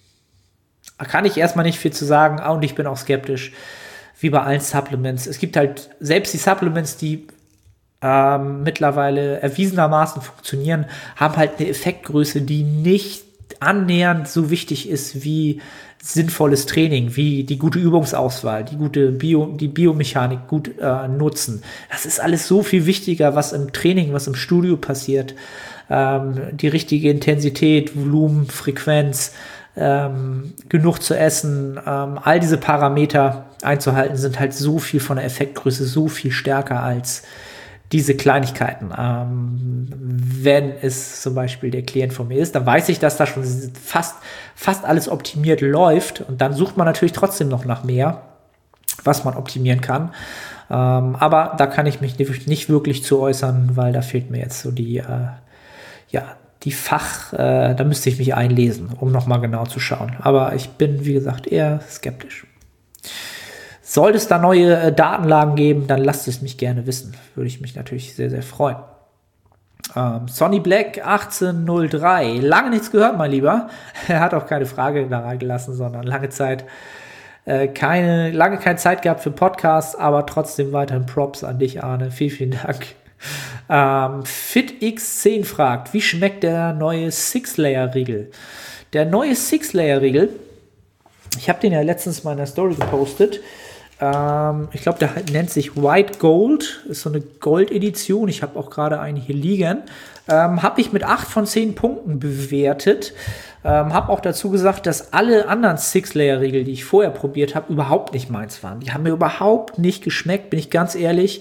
Kann ich erstmal nicht viel zu sagen, und ich bin auch skeptisch, wie bei allen Supplements. Es gibt halt selbst die Supplements, die ähm, mittlerweile erwiesenermaßen funktionieren, haben halt eine Effektgröße, die nicht annähernd so wichtig ist wie sinnvolles Training, wie die gute Übungsauswahl, die gute Bio, die Biomechanik gut äh, nutzen. Das ist alles so viel wichtiger, was im Training, was im Studio passiert. Ähm, die richtige Intensität, Volumen, Frequenz, Ähm, genug zu essen, ähm, all diese Parameter einzuhalten, sind halt so viel von der Effektgröße, so viel stärker als diese Kleinigkeiten. Ähm, wenn es zum Beispiel der Klient von mir ist, dann weiß ich, dass da schon fast, fast alles optimiert läuft, und dann sucht man natürlich trotzdem noch nach mehr, was man optimieren kann. Ähm, aber da kann ich mich nicht wirklich zu äußern, weil da fehlt mir jetzt so die, äh, ja, die Fach, äh, da müsste ich mich einlesen, um nochmal genau zu schauen. Aber ich bin, wie gesagt, eher skeptisch. Sollte es da neue äh, Datenlagen geben, dann lasst es mich gerne wissen. Würde ich mich natürlich sehr, sehr freuen. Ähm, Sonny Black achtzehn null drei. Lange nichts gehört, mein Lieber. Er hat auch keine Frage da reingelassen, sondern lange Zeit äh, keine, lange keine Zeit gehabt für Podcasts, aber trotzdem weiterhin Props an dich, Arne. Vielen, vielen Dank. Ähm, Fit X zehn fragt, wie schmeckt der neue Six-Layer-Riegel? Der neue Six-Layer-Riegel, ich habe den ja letztens mal in der Story gepostet. Ähm, ich glaube, der nennt sich White Gold, ist so eine Gold-Edition. Ich habe auch gerade einen hier liegen. Ähm, habe ich mit acht von zehn Punkten bewertet. Ähm, habe auch dazu gesagt, dass alle anderen Six-Layer-Riegel, die ich vorher probiert habe, überhaupt nicht meins waren. Die haben mir überhaupt nicht geschmeckt, bin ich ganz ehrlich.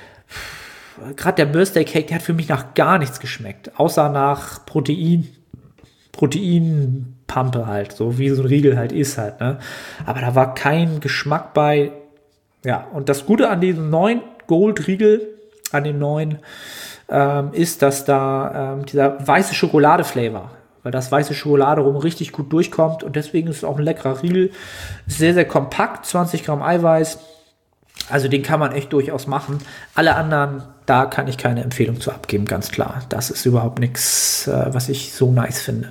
Gerade der Birthday Cake, der hat für mich nach gar nichts geschmeckt, außer nach Protein, Proteinpampe halt, so wie so ein Riegel halt ist halt, ne? Aber da war kein Geschmack bei, Ja, und das Gute an diesem neuen Gold-Riegel, an dem neuen, ähm, ist, dass da ähm, dieser weiße Schokolade-Flavor, weil das weiße Schokolade rum richtig gut durchkommt und deswegen ist es auch ein leckerer Riegel. Sehr, sehr kompakt, zwanzig Gramm Eiweiß. Also den kann man echt durchaus machen. Alle anderen, da kann ich keine Empfehlung zu abgeben, ganz klar. Das ist überhaupt nichts, äh, was ich so nice finde.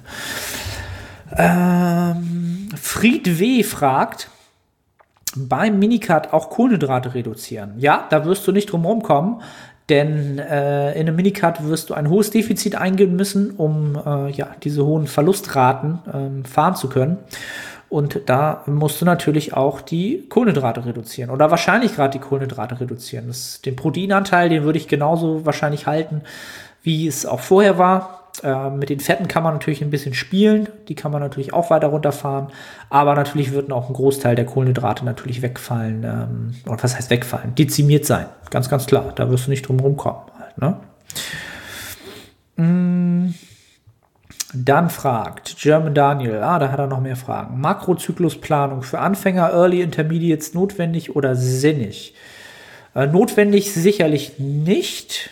Ähm, Fried W. fragt, beim Minicut auch Kohlenhydrate reduzieren? Ja, da wirst du nicht drum rumkommen, denn äh, in einem Minicut wirst du ein hohes Defizit eingehen müssen, um äh, ja, diese hohen Verlustraten ähm, fahren zu können. Und da musst du natürlich auch die Kohlenhydrate reduzieren oder wahrscheinlich gerade die Kohlenhydrate reduzieren. Das, den Proteinanteil, den würde ich genauso wahrscheinlich halten, wie es auch vorher war. Äh, mit den Fetten kann man natürlich ein bisschen spielen, die kann man natürlich auch weiter runterfahren, aber natürlich wird auch ein Großteil der Kohlenhydrate natürlich wegfallen, ähm, oder was heißt wegfallen? Dezimiert sein, ganz, ganz klar, da wirst du nicht drum rumkommen. Halt, ne? Mm. Dann fragt German Daniel, ah, da hat er noch mehr Fragen. Makrozyklusplanung für Anfänger, Early Intermediates notwendig oder sinnig? Äh, notwendig sicherlich nicht.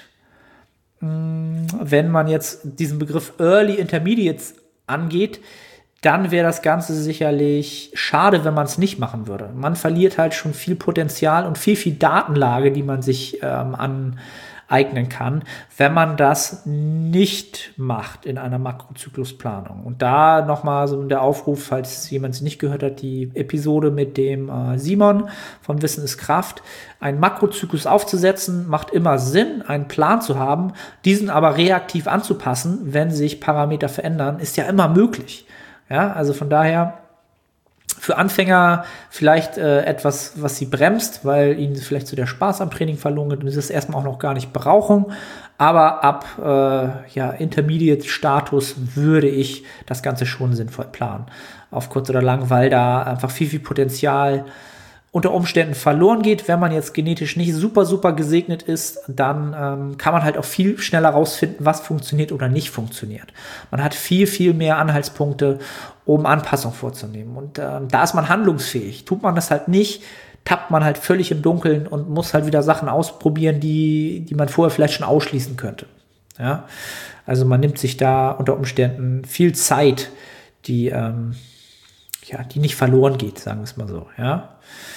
Wenn man jetzt diesen Begriff Early Intermediates angeht, dann wäre das Ganze sicherlich schade, wenn man es nicht machen würde. Man verliert halt schon viel Potenzial und viel, viel Datenlage, die man sich ähm, aneignen kann, wenn man das nicht macht in einer Makrozyklusplanung. Und da nochmal so der Aufruf, falls jemand es nicht gehört hat, die Episode mit dem äh, Simon von Wissen ist Kraft. Einen Makrozyklus aufzusetzen, macht immer Sinn, einen Plan zu haben, diesen aber reaktiv anzupassen, wenn sich Parameter verändern, ist ja immer möglich. Ja, also von daher für Anfänger vielleicht äh, etwas, was sie bremst, weil ihnen vielleicht so der Spaß am Training verloren geht und sie es erstmal auch noch gar nicht brauchen. Aber ab äh, ja, Intermediate-Status würde ich das Ganze schon sinnvoll planen. Auf kurz oder lang, weil da einfach viel, viel Potenzial unter Umständen verloren geht. Wenn man jetzt genetisch nicht super, super gesegnet ist, dann ähm, kann man halt auch viel schneller rausfinden, was funktioniert oder nicht funktioniert. Man hat viel, viel mehr Anhaltspunkte, um Anpassungen vorzunehmen. Und ähm, da ist man handlungsfähig. Tut man das halt nicht, tappt man halt völlig im Dunkeln und muss halt wieder Sachen ausprobieren, die, die man vorher vielleicht schon ausschließen könnte. Ja? Also man nimmt sich da unter Umständen viel Zeit, die, ähm, ja, die nicht verloren geht, sagen wir es mal so. Ja?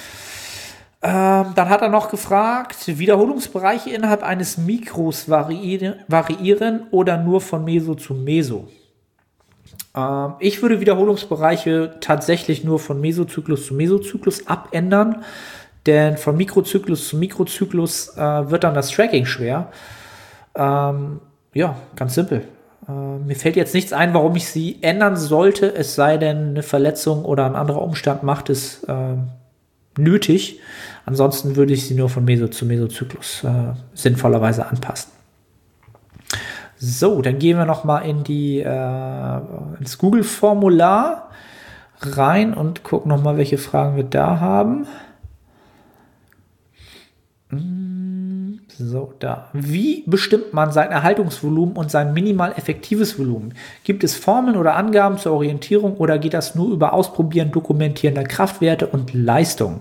Ähm, dann hat er noch gefragt, Wiederholungsbereiche innerhalb eines Mikros variieren, variieren oder nur von Meso zu Meso? Ähm, ich würde Wiederholungsbereiche tatsächlich nur von Mesozyklus zu Mesozyklus abändern, denn von Mikrozyklus zu Mikrozyklus äh, wird dann das Tracking schwer. Ähm, ja, ganz simpel. Äh, mir fällt jetzt nichts ein, warum ich sie ändern sollte, es sei denn, eine Verletzung oder ein anderer Umstand macht es äh, nötig. Ansonsten würde ich sie nur von Meso zu Mesozyklus äh, sinnvollerweise anpassen. So, dann gehen wir noch mal in die äh, ins Google-Formular rein und gucken noch mal, welche Fragen wir da haben. So, da. Wie bestimmt man sein Erhaltungsvolumen und sein minimal effektives Volumen? Gibt es Formeln oder Angaben zur Orientierung oder geht das nur über Ausprobieren, Dokumentieren der Kraftwerte und Leistung?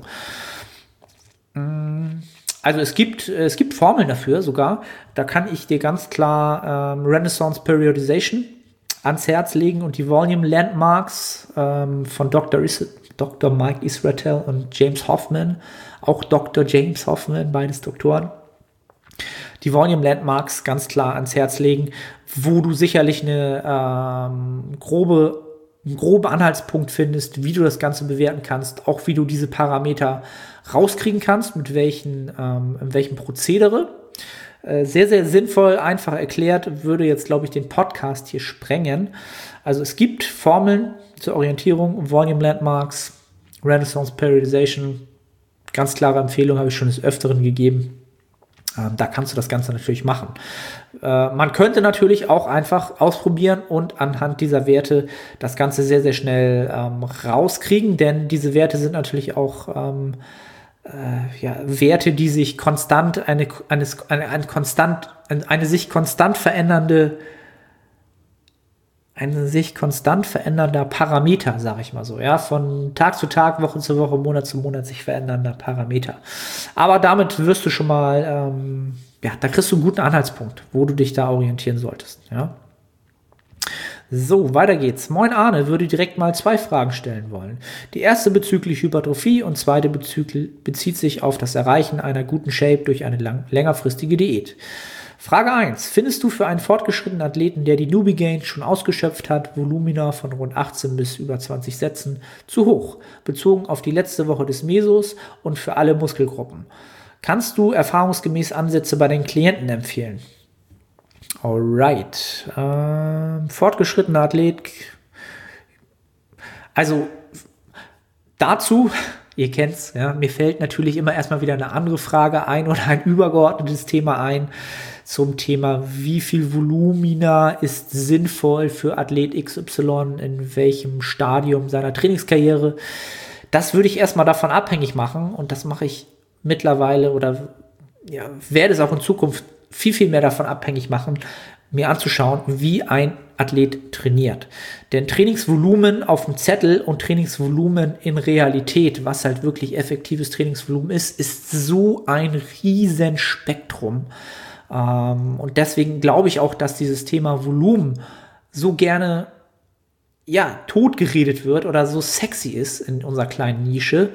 Also es gibt, es gibt Formeln dafür sogar. Da kann ich dir ganz klar ähm, Renaissance Periodization ans Herz legen und die Volume Landmarks ähm, von Doktor Is- Doktor Mike Israetel und James Hoffman, auch Doktor James Hoffman, beides Doktoren. Die Volume Landmarks ganz klar ans Herz legen, wo du sicherlich eine ähm, grobe, einen groben Anhaltspunkt findest, wie du das Ganze bewerten kannst, auch wie du diese Parameter rauskriegen kannst, mit welchen, ähm, in welchem Prozedere. Äh, sehr, sehr sinnvoll, einfach erklärt, würde jetzt, glaube ich, den Podcast hier sprengen. Also es gibt Formeln zur Orientierung, Volume Landmarks, Renaissance Periodization, ganz klare Empfehlung, habe ich schon des Öfteren gegeben. Ähm, da kannst du das Ganze natürlich machen. Äh, man könnte natürlich auch einfach ausprobieren und anhand dieser Werte das Ganze sehr, sehr schnell ähm, rauskriegen, denn diese Werte sind natürlich auch ähm, äh, ja, Werte, die sich konstant, eine, eine, eine, eine, konstant, eine sich konstant verändernde ein sich konstant verändernder Parameter, sage ich mal so, ja, von Tag zu Tag, Woche zu Woche, Monat zu Monat sich verändernder Parameter. Aber damit wirst du schon mal, ähm, ja, da kriegst du einen guten Anhaltspunkt, wo du dich da orientieren solltest, ja. So, weiter geht's. Moin Arne, würde direkt mal zwei Fragen stellen wollen. Die erste bezüglich Hypertrophie und zweite bezüglich, bezieht sich auf das Erreichen einer guten Shape durch eine lang, längerfristige Diät. Frage eins. Findest du für einen fortgeschrittenen Athleten, der die Newbie Gains schon ausgeschöpft hat, Volumina von rund achtzehn bis über zwanzig Sätzen zu hoch, bezogen auf die letzte Woche des Mesos und für alle Muskelgruppen? Kannst du erfahrungsgemäß Ansätze bei den Klienten empfehlen? Alright. Ähm, fortgeschrittener Athlet. Also dazu, ihr kennt's, ja, mir fällt natürlich immer erstmal wieder eine andere Frage ein oder ein übergeordnetes Thema ein zum Thema, wie viel Volumina ist sinnvoll für Athlet X Y in welchem Stadium seiner Trainingskarriere. Das würde ich erstmal davon abhängig machen und das mache ich mittlerweile oder ja, werde es auch in Zukunft viel, viel mehr davon abhängig machen, mir anzuschauen, wie ein Athlet trainiert. Denn Trainingsvolumen auf dem Zettel und Trainingsvolumen in Realität, was halt wirklich effektives Trainingsvolumen ist, ist so ein riesen Spektrum. Ähm, und deswegen glaube ich auch, dass dieses Thema Volumen so gerne ja, totgeredet wird oder so sexy ist in unserer kleinen Nische,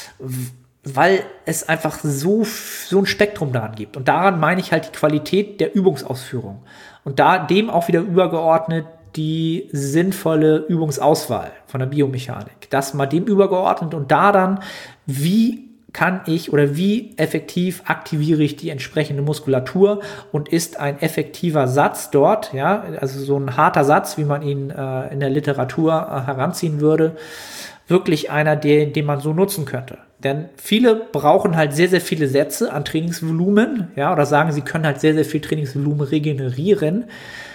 weil es einfach so, so ein Spektrum daran gibt. Und daran meine ich halt die Qualität der Übungsausführung. Und da dem auch wieder übergeordnet die sinnvolle Übungsauswahl von der Biomechanik. Das mal dem übergeordnet und da dann, wie kann ich oder wie effektiv aktiviere ich die entsprechende Muskulatur und ist ein effektiver Satz dort, ja, also so ein harter Satz, wie man ihn äh, in der Literatur äh, heranziehen würde, wirklich einer, den, den man so nutzen könnte. Denn viele brauchen halt sehr, sehr viele Sätze an Trainingsvolumen, ja, oder sagen, sie können halt sehr, sehr viel Trainingsvolumen regenerieren.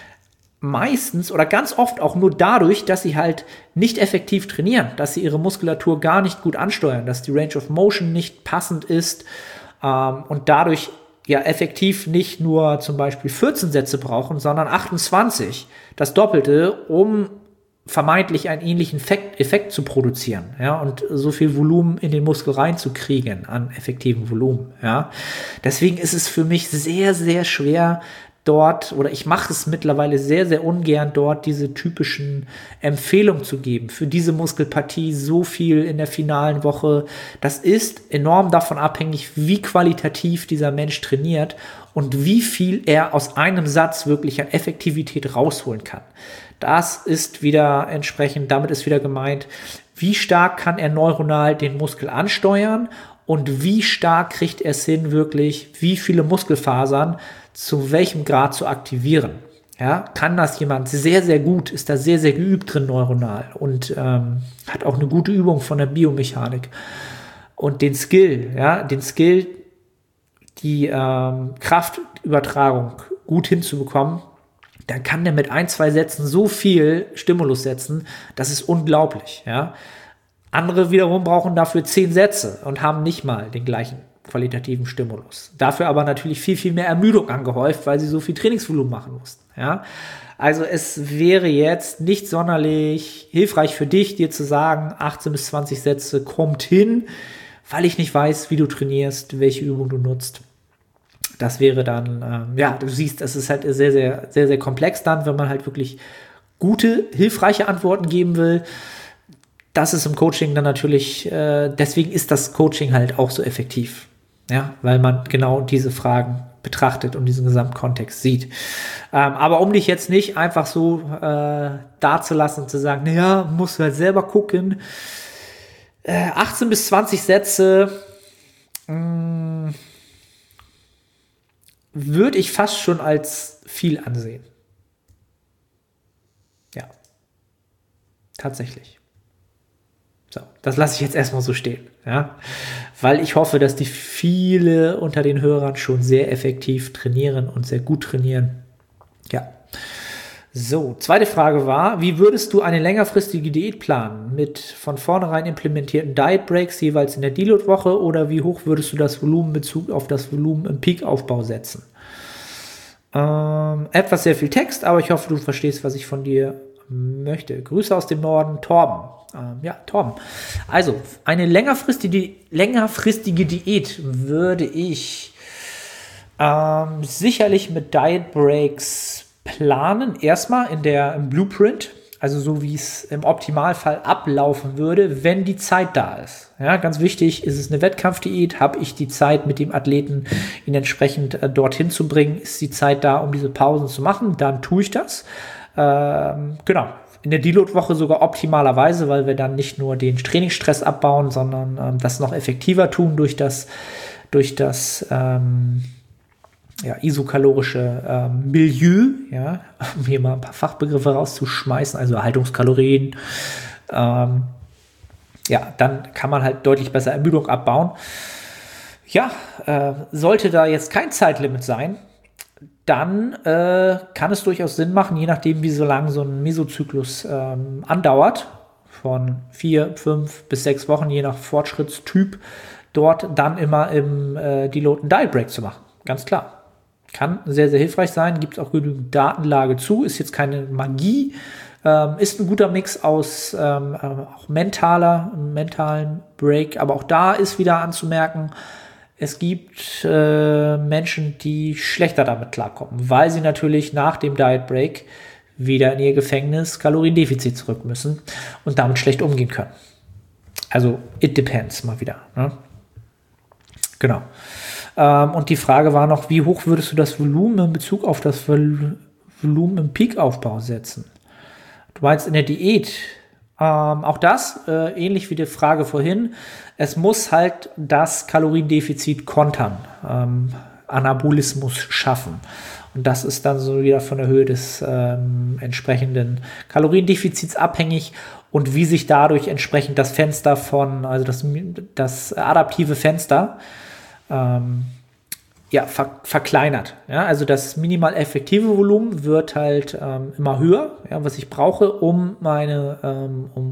Meistens oder ganz oft auch nur dadurch, dass sie halt nicht effektiv trainieren, dass sie ihre Muskulatur gar nicht gut ansteuern, dass die Range of Motion nicht passend ist ähm, und dadurch ja effektiv nicht nur zum Beispiel vierzehn Sätze brauchen, sondern achtundzwanzig, das Doppelte, um vermeintlich einen ähnlichen Effekt, Effekt zu produzieren, ja, und so viel Volumen in den Muskel reinzukriegen an effektivem Volumen, ja. Deswegen ist es für mich sehr, sehr schwer, dort, oder ich mache es mittlerweile sehr, sehr ungern, dort diese typischen Empfehlungen zu geben. Für diese Muskelpartie so viel in der finalen Woche. Das ist enorm davon abhängig, wie qualitativ dieser Mensch trainiert und wie viel er aus einem Satz wirklich an Effektivität rausholen kann. Das ist wieder entsprechend, damit ist wieder gemeint, wie stark kann er neuronal den Muskel ansteuern und wie stark kriegt er es hin, wirklich, wie viele Muskelfasern zu welchem Grad zu aktivieren. Ja, kann das jemand sehr, sehr gut, ist da sehr, sehr geübt drin neuronal und ähm, hat auch eine gute Übung von der Biomechanik und den Skill, ja, den Skill, die ähm, Kraftübertragung gut hinzubekommen, dann kann der mit ein, zwei Sätzen so viel Stimulus setzen, das ist unglaublich, ja. Andere wiederum brauchen dafür zehn Sätze und haben nicht mal den gleichen qualitativen Stimulus. Dafür aber natürlich viel, viel mehr Ermüdung angehäuft, weil sie so viel Trainingsvolumen machen mussten, ja. Also es wäre jetzt nicht sonderlich hilfreich für dich, dir zu sagen, achtzehn bis zwanzig Sätze kommt hin, weil ich nicht weiß, wie du trainierst, welche Übung du nutzt. Das wäre dann, ähm, ja, du siehst, das ist halt sehr, sehr, sehr, sehr komplex dann, wenn man halt wirklich gute, hilfreiche Antworten geben will. Das ist im Coaching dann natürlich, äh, deswegen ist das Coaching halt auch so effektiv, ja, weil man genau diese Fragen betrachtet und diesen Gesamtkontext sieht. Ähm, aber um dich jetzt nicht einfach so äh, dazulassen und zu sagen, naja, musst du halt selber gucken, äh, achtzehn bis zwanzig Sätze, mh, würde ich fast schon als viel ansehen. Ja, tatsächlich. So, das lasse ich jetzt erstmal so stehen, ja, weil ich hoffe, dass die viele unter den Hörern schon sehr effektiv trainieren und sehr gut trainieren. Ja. So, zweite Frage war, wie würdest du eine längerfristige Diät planen? Mit von vornherein implementierten Diet Breaks jeweils in der Deload-Woche oder wie hoch würdest du das Volumen in Bezug auf das Volumen im Peak-Aufbau setzen? Ähm, etwas sehr viel Text, aber ich hoffe, du verstehst, was ich von dir möchte. Grüße aus dem Norden, Torben. Ähm, ja, Torben. Also, eine längerfristige, längerfristige Diät würde ich ähm, sicherlich mit Diet Breaks planen. Erstmal in der, im Blueprint, also so wie es im Optimalfall ablaufen würde, wenn die Zeit da ist. Ja, ganz wichtig, ist es eine Wettkampfdiät, habe ich die Zeit mit dem Athleten, ihn entsprechend äh, dorthin zu bringen, ist die Zeit da, um diese Pausen zu machen, dann tue ich das. Ähm, genau. In der Deload-Woche sogar optimalerweise, weil wir dann nicht nur den Trainingsstress abbauen, sondern ähm, das noch effektiver tun durch das, durch das ähm, ja, isokalorische ähm, Milieu, ja, um hier mal ein paar Fachbegriffe rauszuschmeißen, also Erhaltungskalorien. Ähm, ja, dann kann man halt deutlich besser Ermüdung abbauen. Ja, äh, sollte da jetzt kein Zeitlimit sein, dann äh, kann es durchaus Sinn machen, je nachdem, wie so lang so ein Mesozyklus ähm, andauert, von vier, fünf bis sechs Wochen, je nach Fortschrittstyp, dort dann immer im äh, Deload einen Diet Break zu machen. Ganz klar. Kann sehr, sehr hilfreich sein, gibt es auch genügend Datenlage zu, ist jetzt keine Magie, ähm, ist ein guter Mix aus ähm, auch mentaler, mentalen Break, aber auch da ist wieder anzumerken, es gibt äh, Menschen, die schlechter damit klarkommen, weil sie natürlich nach dem Diet Break wieder in ihr Gefängnis Kaloriendefizit zurück müssen und damit schlecht umgehen können. Also it depends mal wieder. Ne? Genau. Ähm, und die Frage war noch, wie hoch würdest du das Volumen in Bezug auf das Vol- Volumen im Peakaufbau setzen? Du meinst in der Diät? Ähm, auch das, äh, ähnlich wie die Frage vorhin, es muss halt das Kaloriendefizit kontern, ähm, Anabolismus schaffen. Und das ist dann so wieder von der Höhe des ähm, entsprechenden Kaloriendefizits abhängig und wie sich dadurch entsprechend das Fenster von, also das, das adaptive Fenster, ähm, ja, ver- verkleinert. Ja, also das minimal effektive Volumen wird halt ähm, immer höher, ja, was ich brauche, um meine, ähm, um,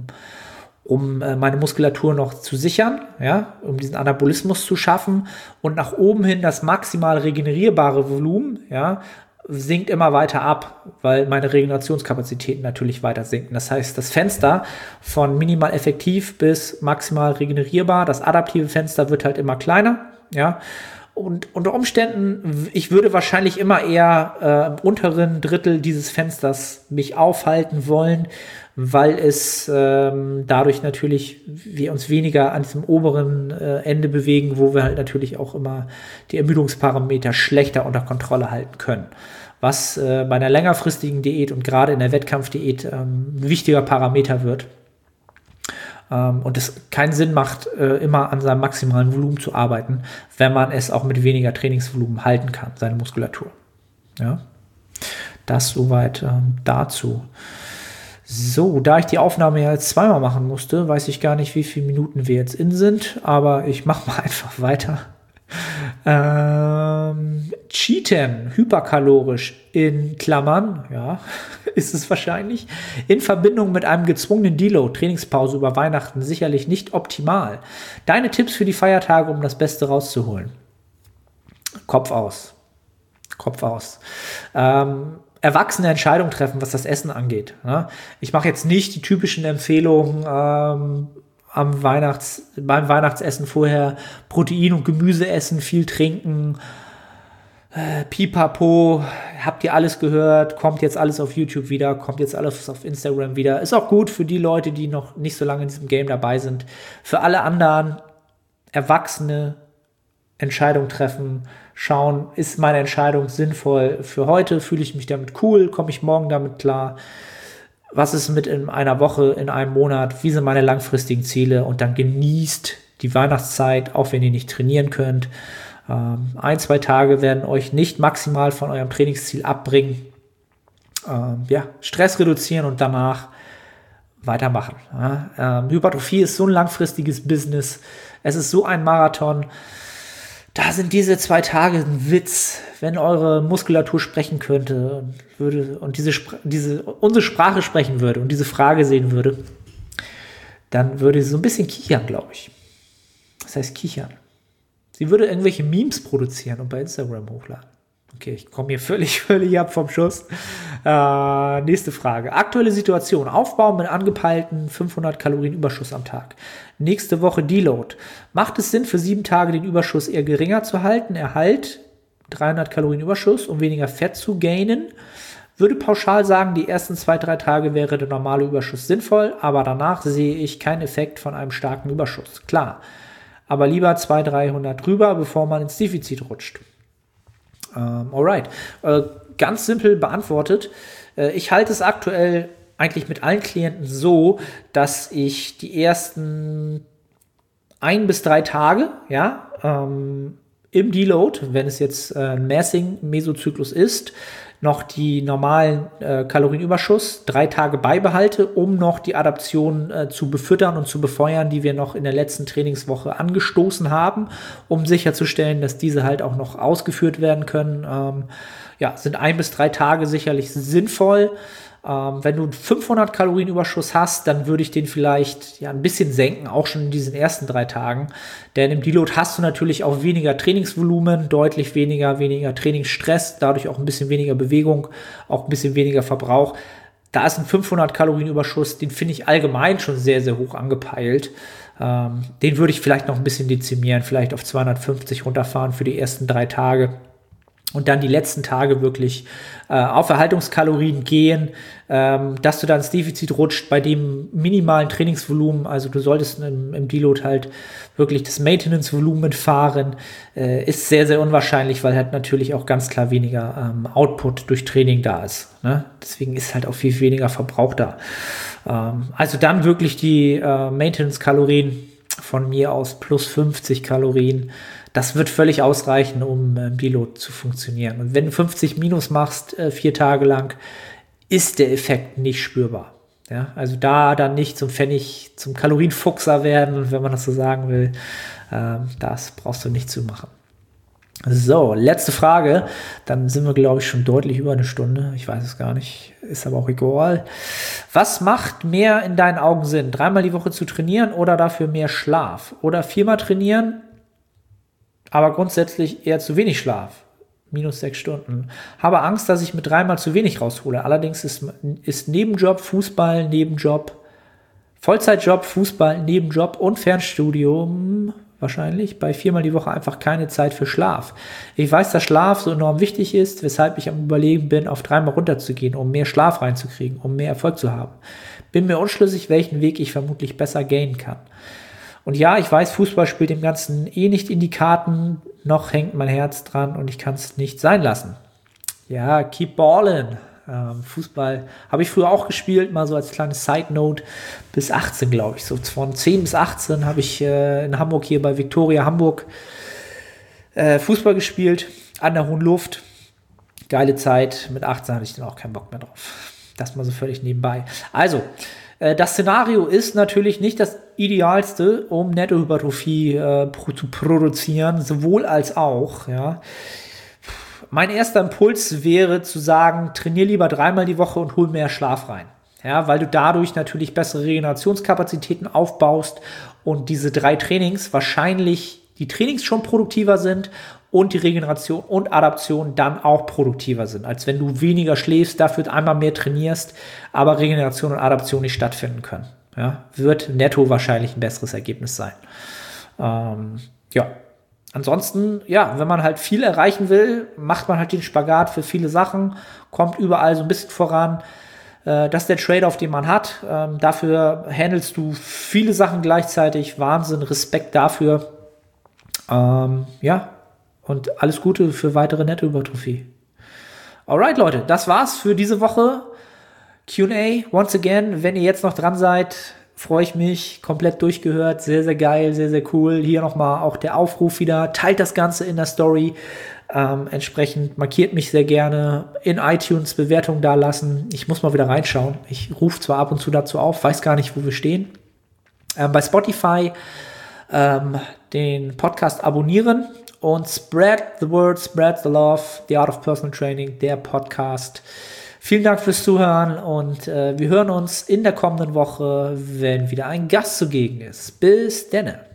um äh, meine Muskulatur noch zu sichern, ja, um diesen Anabolismus zu schaffen. Und nach oben hin das maximal regenerierbare Volumen, ja, sinkt immer weiter ab, weil meine Regenerationskapazitäten natürlich weiter sinken. Das heißt, das Fenster von minimal effektiv bis maximal regenerierbar, das adaptive Fenster wird halt immer kleiner, ja. Und unter Umständen, ich würde wahrscheinlich immer eher äh, im unteren Drittel dieses Fensters mich aufhalten wollen, weil es ähm, dadurch natürlich wir uns weniger an diesem oberen äh, Ende bewegen, wo wir halt natürlich auch immer die Ermüdungsparameter schlechter unter Kontrolle halten können. Was äh, bei einer längerfristigen Diät und gerade in der Wettkampfdiät ähm, ein wichtiger Parameter wird. Um, und es keinen Sinn macht, äh, immer an seinem maximalen Volumen zu arbeiten, wenn man es auch mit weniger Trainingsvolumen halten kann, seine Muskulatur. Ja, das soweit ähm, dazu. So, da ich die Aufnahme ja jetzt zweimal machen musste, weiß ich gar nicht, wie viele Minuten wir jetzt in sind, aber ich mache mal einfach weiter. Ähm, Cheaten, hyperkalorisch in Klammern, ja, ist es wahrscheinlich, in Verbindung mit einem gezwungenen Deload, Trainingspause über Weihnachten sicherlich nicht optimal. Deine Tipps für die Feiertage, um das Beste rauszuholen? Kopf aus. Kopf aus. Ähm, erwachsene Entscheidungen treffen, was das Essen angeht. Ne? Ich mache jetzt nicht die typischen Empfehlungen, ähm, am Weihnachts, beim Weihnachtsessen vorher Protein und Gemüse essen, viel trinken, äh, pipapo, habt ihr alles gehört, kommt jetzt alles auf YouTube wieder, kommt jetzt alles auf Instagram wieder. Ist auch gut für die Leute, die noch nicht so lange in diesem Game dabei sind. Für alle anderen erwachsene Entscheidung treffen, schauen, ist meine Entscheidung sinnvoll für heute, fühle ich mich damit cool, komme ich morgen damit klar, was ist mit in einer Woche, in einem Monat, wie sind meine langfristigen Ziele und dann genießt die Weihnachtszeit, auch wenn ihr nicht trainieren könnt. Ähm, ein, zwei Tage werden euch nicht maximal von eurem Trainingsziel abbringen. Ähm, ja, Stress reduzieren und danach weitermachen. Ja, ähm, Hypertrophie ist so ein langfristiges Business. Es ist so ein Marathon. Da sind diese zwei Tage ein Witz, wenn eure Muskulatur sprechen könnte und, würde, und diese, diese, unsere Sprache sprechen würde und diese Frage sehen würde, dann würde sie so ein bisschen kichern, glaube ich. Das heißt kichern. Sie würde irgendwelche Memes produzieren und bei Instagram hochladen. Okay, ich komme hier völlig, völlig ab vom Schuss. Äh, nächste Frage. Aktuelle Situation. Aufbau mit angepeilten fünfhundert Kalorien Überschuss am Tag. Nächste Woche Deload. Macht es Sinn, für sieben Tage den Überschuss eher geringer zu halten? Erhalt dreihundert Kalorien Überschuss, um weniger Fett zu gainen. Würde pauschal sagen, die ersten zwei, drei Tage wäre der normale Überschuss sinnvoll, aber danach sehe ich keinen Effekt von einem starken Überschuss. Klar, aber lieber zweihundert, dreihundert drüber, bevor man ins Defizit rutscht. Ähm, alright, äh, ganz simpel beantwortet. Äh, ich halte es aktuell eigentlich mit allen Klienten so, dass ich die ersten ein bis drei Tage, ja, ähm, im Deload, wenn es jetzt äh, ein Massing-Mesozyklus ist, noch die normalen äh, Kalorienüberschuss drei Tage beibehalte, um noch die Adaption äh, zu befüttern und zu befeuern, die wir noch in der letzten Trainingswoche angestoßen haben, um sicherzustellen, dass diese halt auch noch ausgeführt werden können. Ähm, ja, sind ein bis drei Tage sicherlich sinnvoll. Ähm, wenn du einen fünfhundert Kalorien Überschuss hast, dann würde ich den vielleicht ja ein bisschen senken, auch schon in diesen ersten drei Tagen. Denn im Deload hast du natürlich auch weniger Trainingsvolumen, deutlich weniger, weniger Trainingsstress, dadurch auch ein bisschen weniger Bewegung, auch ein bisschen weniger Verbrauch. Da ist ein fünfhundert Kalorien Überschuss, den finde ich allgemein schon sehr, sehr hoch angepeilt. Ähm, den würde ich vielleicht noch ein bisschen dezimieren, vielleicht auf zweihundertfünfzig runterfahren für die ersten drei Tage. Und dann die letzten Tage wirklich äh, auf Erhaltungskalorien gehen, ähm, dass du dann ins Defizit rutscht bei dem minimalen Trainingsvolumen. Also du solltest im, im Deload halt wirklich das Maintenance-Volumen fahren. Äh, ist sehr, sehr unwahrscheinlich, weil halt natürlich auch ganz klar weniger ähm, Output durch Training da ist. Ne? Deswegen ist halt auch viel weniger Verbrauch da. Ähm, also dann wirklich die äh, Maintenance-Kalorien von mir aus plus fünfzig Kalorien. Das wird völlig ausreichen, um im Deload zu funktionieren. Und wenn du fünfzig minus machst, äh, vier Tage lang, ist der Effekt nicht spürbar. Ja, also da dann nicht zum Pfennig, zum Kalorienfuchser werden, wenn man das so sagen will. Ähm, das brauchst du nicht zu machen. So, letzte Frage. Dann sind wir, glaube ich, schon deutlich über eine Stunde. Ich weiß es gar nicht. Ist aber auch egal. Was macht mehr in deinen Augen Sinn? Dreimal die Woche zu trainieren oder dafür mehr Schlaf? Oder viermal trainieren, aber grundsätzlich eher zu wenig Schlaf. Minus sechs Stunden. Habe Angst, dass ich mit dreimal zu wenig raushole. Allerdings ist, ist Nebenjob, Fußball, Nebenjob, Vollzeitjob, Fußball, Nebenjob und Fernstudium wahrscheinlich bei viermal die Woche einfach keine Zeit für Schlaf. Ich weiß, dass Schlaf so enorm wichtig ist, weshalb ich am Überlegen bin, auf dreimal runterzugehen, um mehr Schlaf reinzukriegen, um mehr Erfolg zu haben. Bin mir unschlüssig, welchen Weg ich vermutlich besser gehen kann. Und ja, ich weiß, Fußball spielt dem Ganzen eh nicht in die Karten, noch hängt mein Herz dran und ich kann es nicht sein lassen. Ja, keep ballin'. Ähm, Fußball habe ich früher auch gespielt, mal so als kleines Side-Note, bis achtzehn, glaube ich. So von zehn bis achtzehn habe ich äh, in Hamburg hier bei Viktoria Hamburg äh, Fußball gespielt, an der hohen Luft. Geile Zeit. Mit achtzehn hatte ich dann auch keinen Bock mehr drauf. Das mal so völlig nebenbei. Also, das Szenario ist natürlich nicht das Idealste, um Nettohypertrophie äh, pro, zu produzieren, sowohl als auch. Ja. Mein erster Impuls wäre zu sagen, trainier lieber dreimal die Woche und hol mehr Schlaf rein. Ja, weil du dadurch natürlich bessere Regenerationskapazitäten aufbaust und diese drei Trainings wahrscheinlich die Trainings schon produktiver sind und die Regeneration und Adaption dann auch produktiver sind, als wenn du weniger schläfst, dafür einmal mehr trainierst, aber Regeneration und Adaption nicht stattfinden können. Ja, wird netto wahrscheinlich ein besseres Ergebnis sein. Ähm, ja, ansonsten, ja, wenn man halt viel erreichen will, macht man halt den Spagat für viele Sachen, kommt überall so ein bisschen voran. Äh, das ist der Trade-off, den man hat. Ähm, dafür handelst du viele Sachen gleichzeitig. Wahnsinn, Respekt dafür. Ähm, ja, und alles Gute für weitere Nettohypertrophie. Alright, Leute, das war's für diese Woche. Q und A, once again, wenn ihr jetzt noch dran seid, freue ich mich, komplett durchgehört, sehr, sehr geil, sehr, sehr cool. Hier nochmal auch der Aufruf wieder, teilt das Ganze in der Story, ähm, entsprechend markiert mich sehr gerne, in iTunes Bewertungen da lassen. Ich muss mal wieder reinschauen. Ich rufe zwar ab und zu dazu auf, weiß gar nicht, wo wir stehen. Ähm, bei Spotify ähm, den Podcast abonnieren und spread the word, spread the love, the art of personal training, der Podcast. Vielen Dank fürs Zuhören und äh, wir hören uns in der kommenden Woche, wenn wieder ein Gast zugegen ist. Bis denne.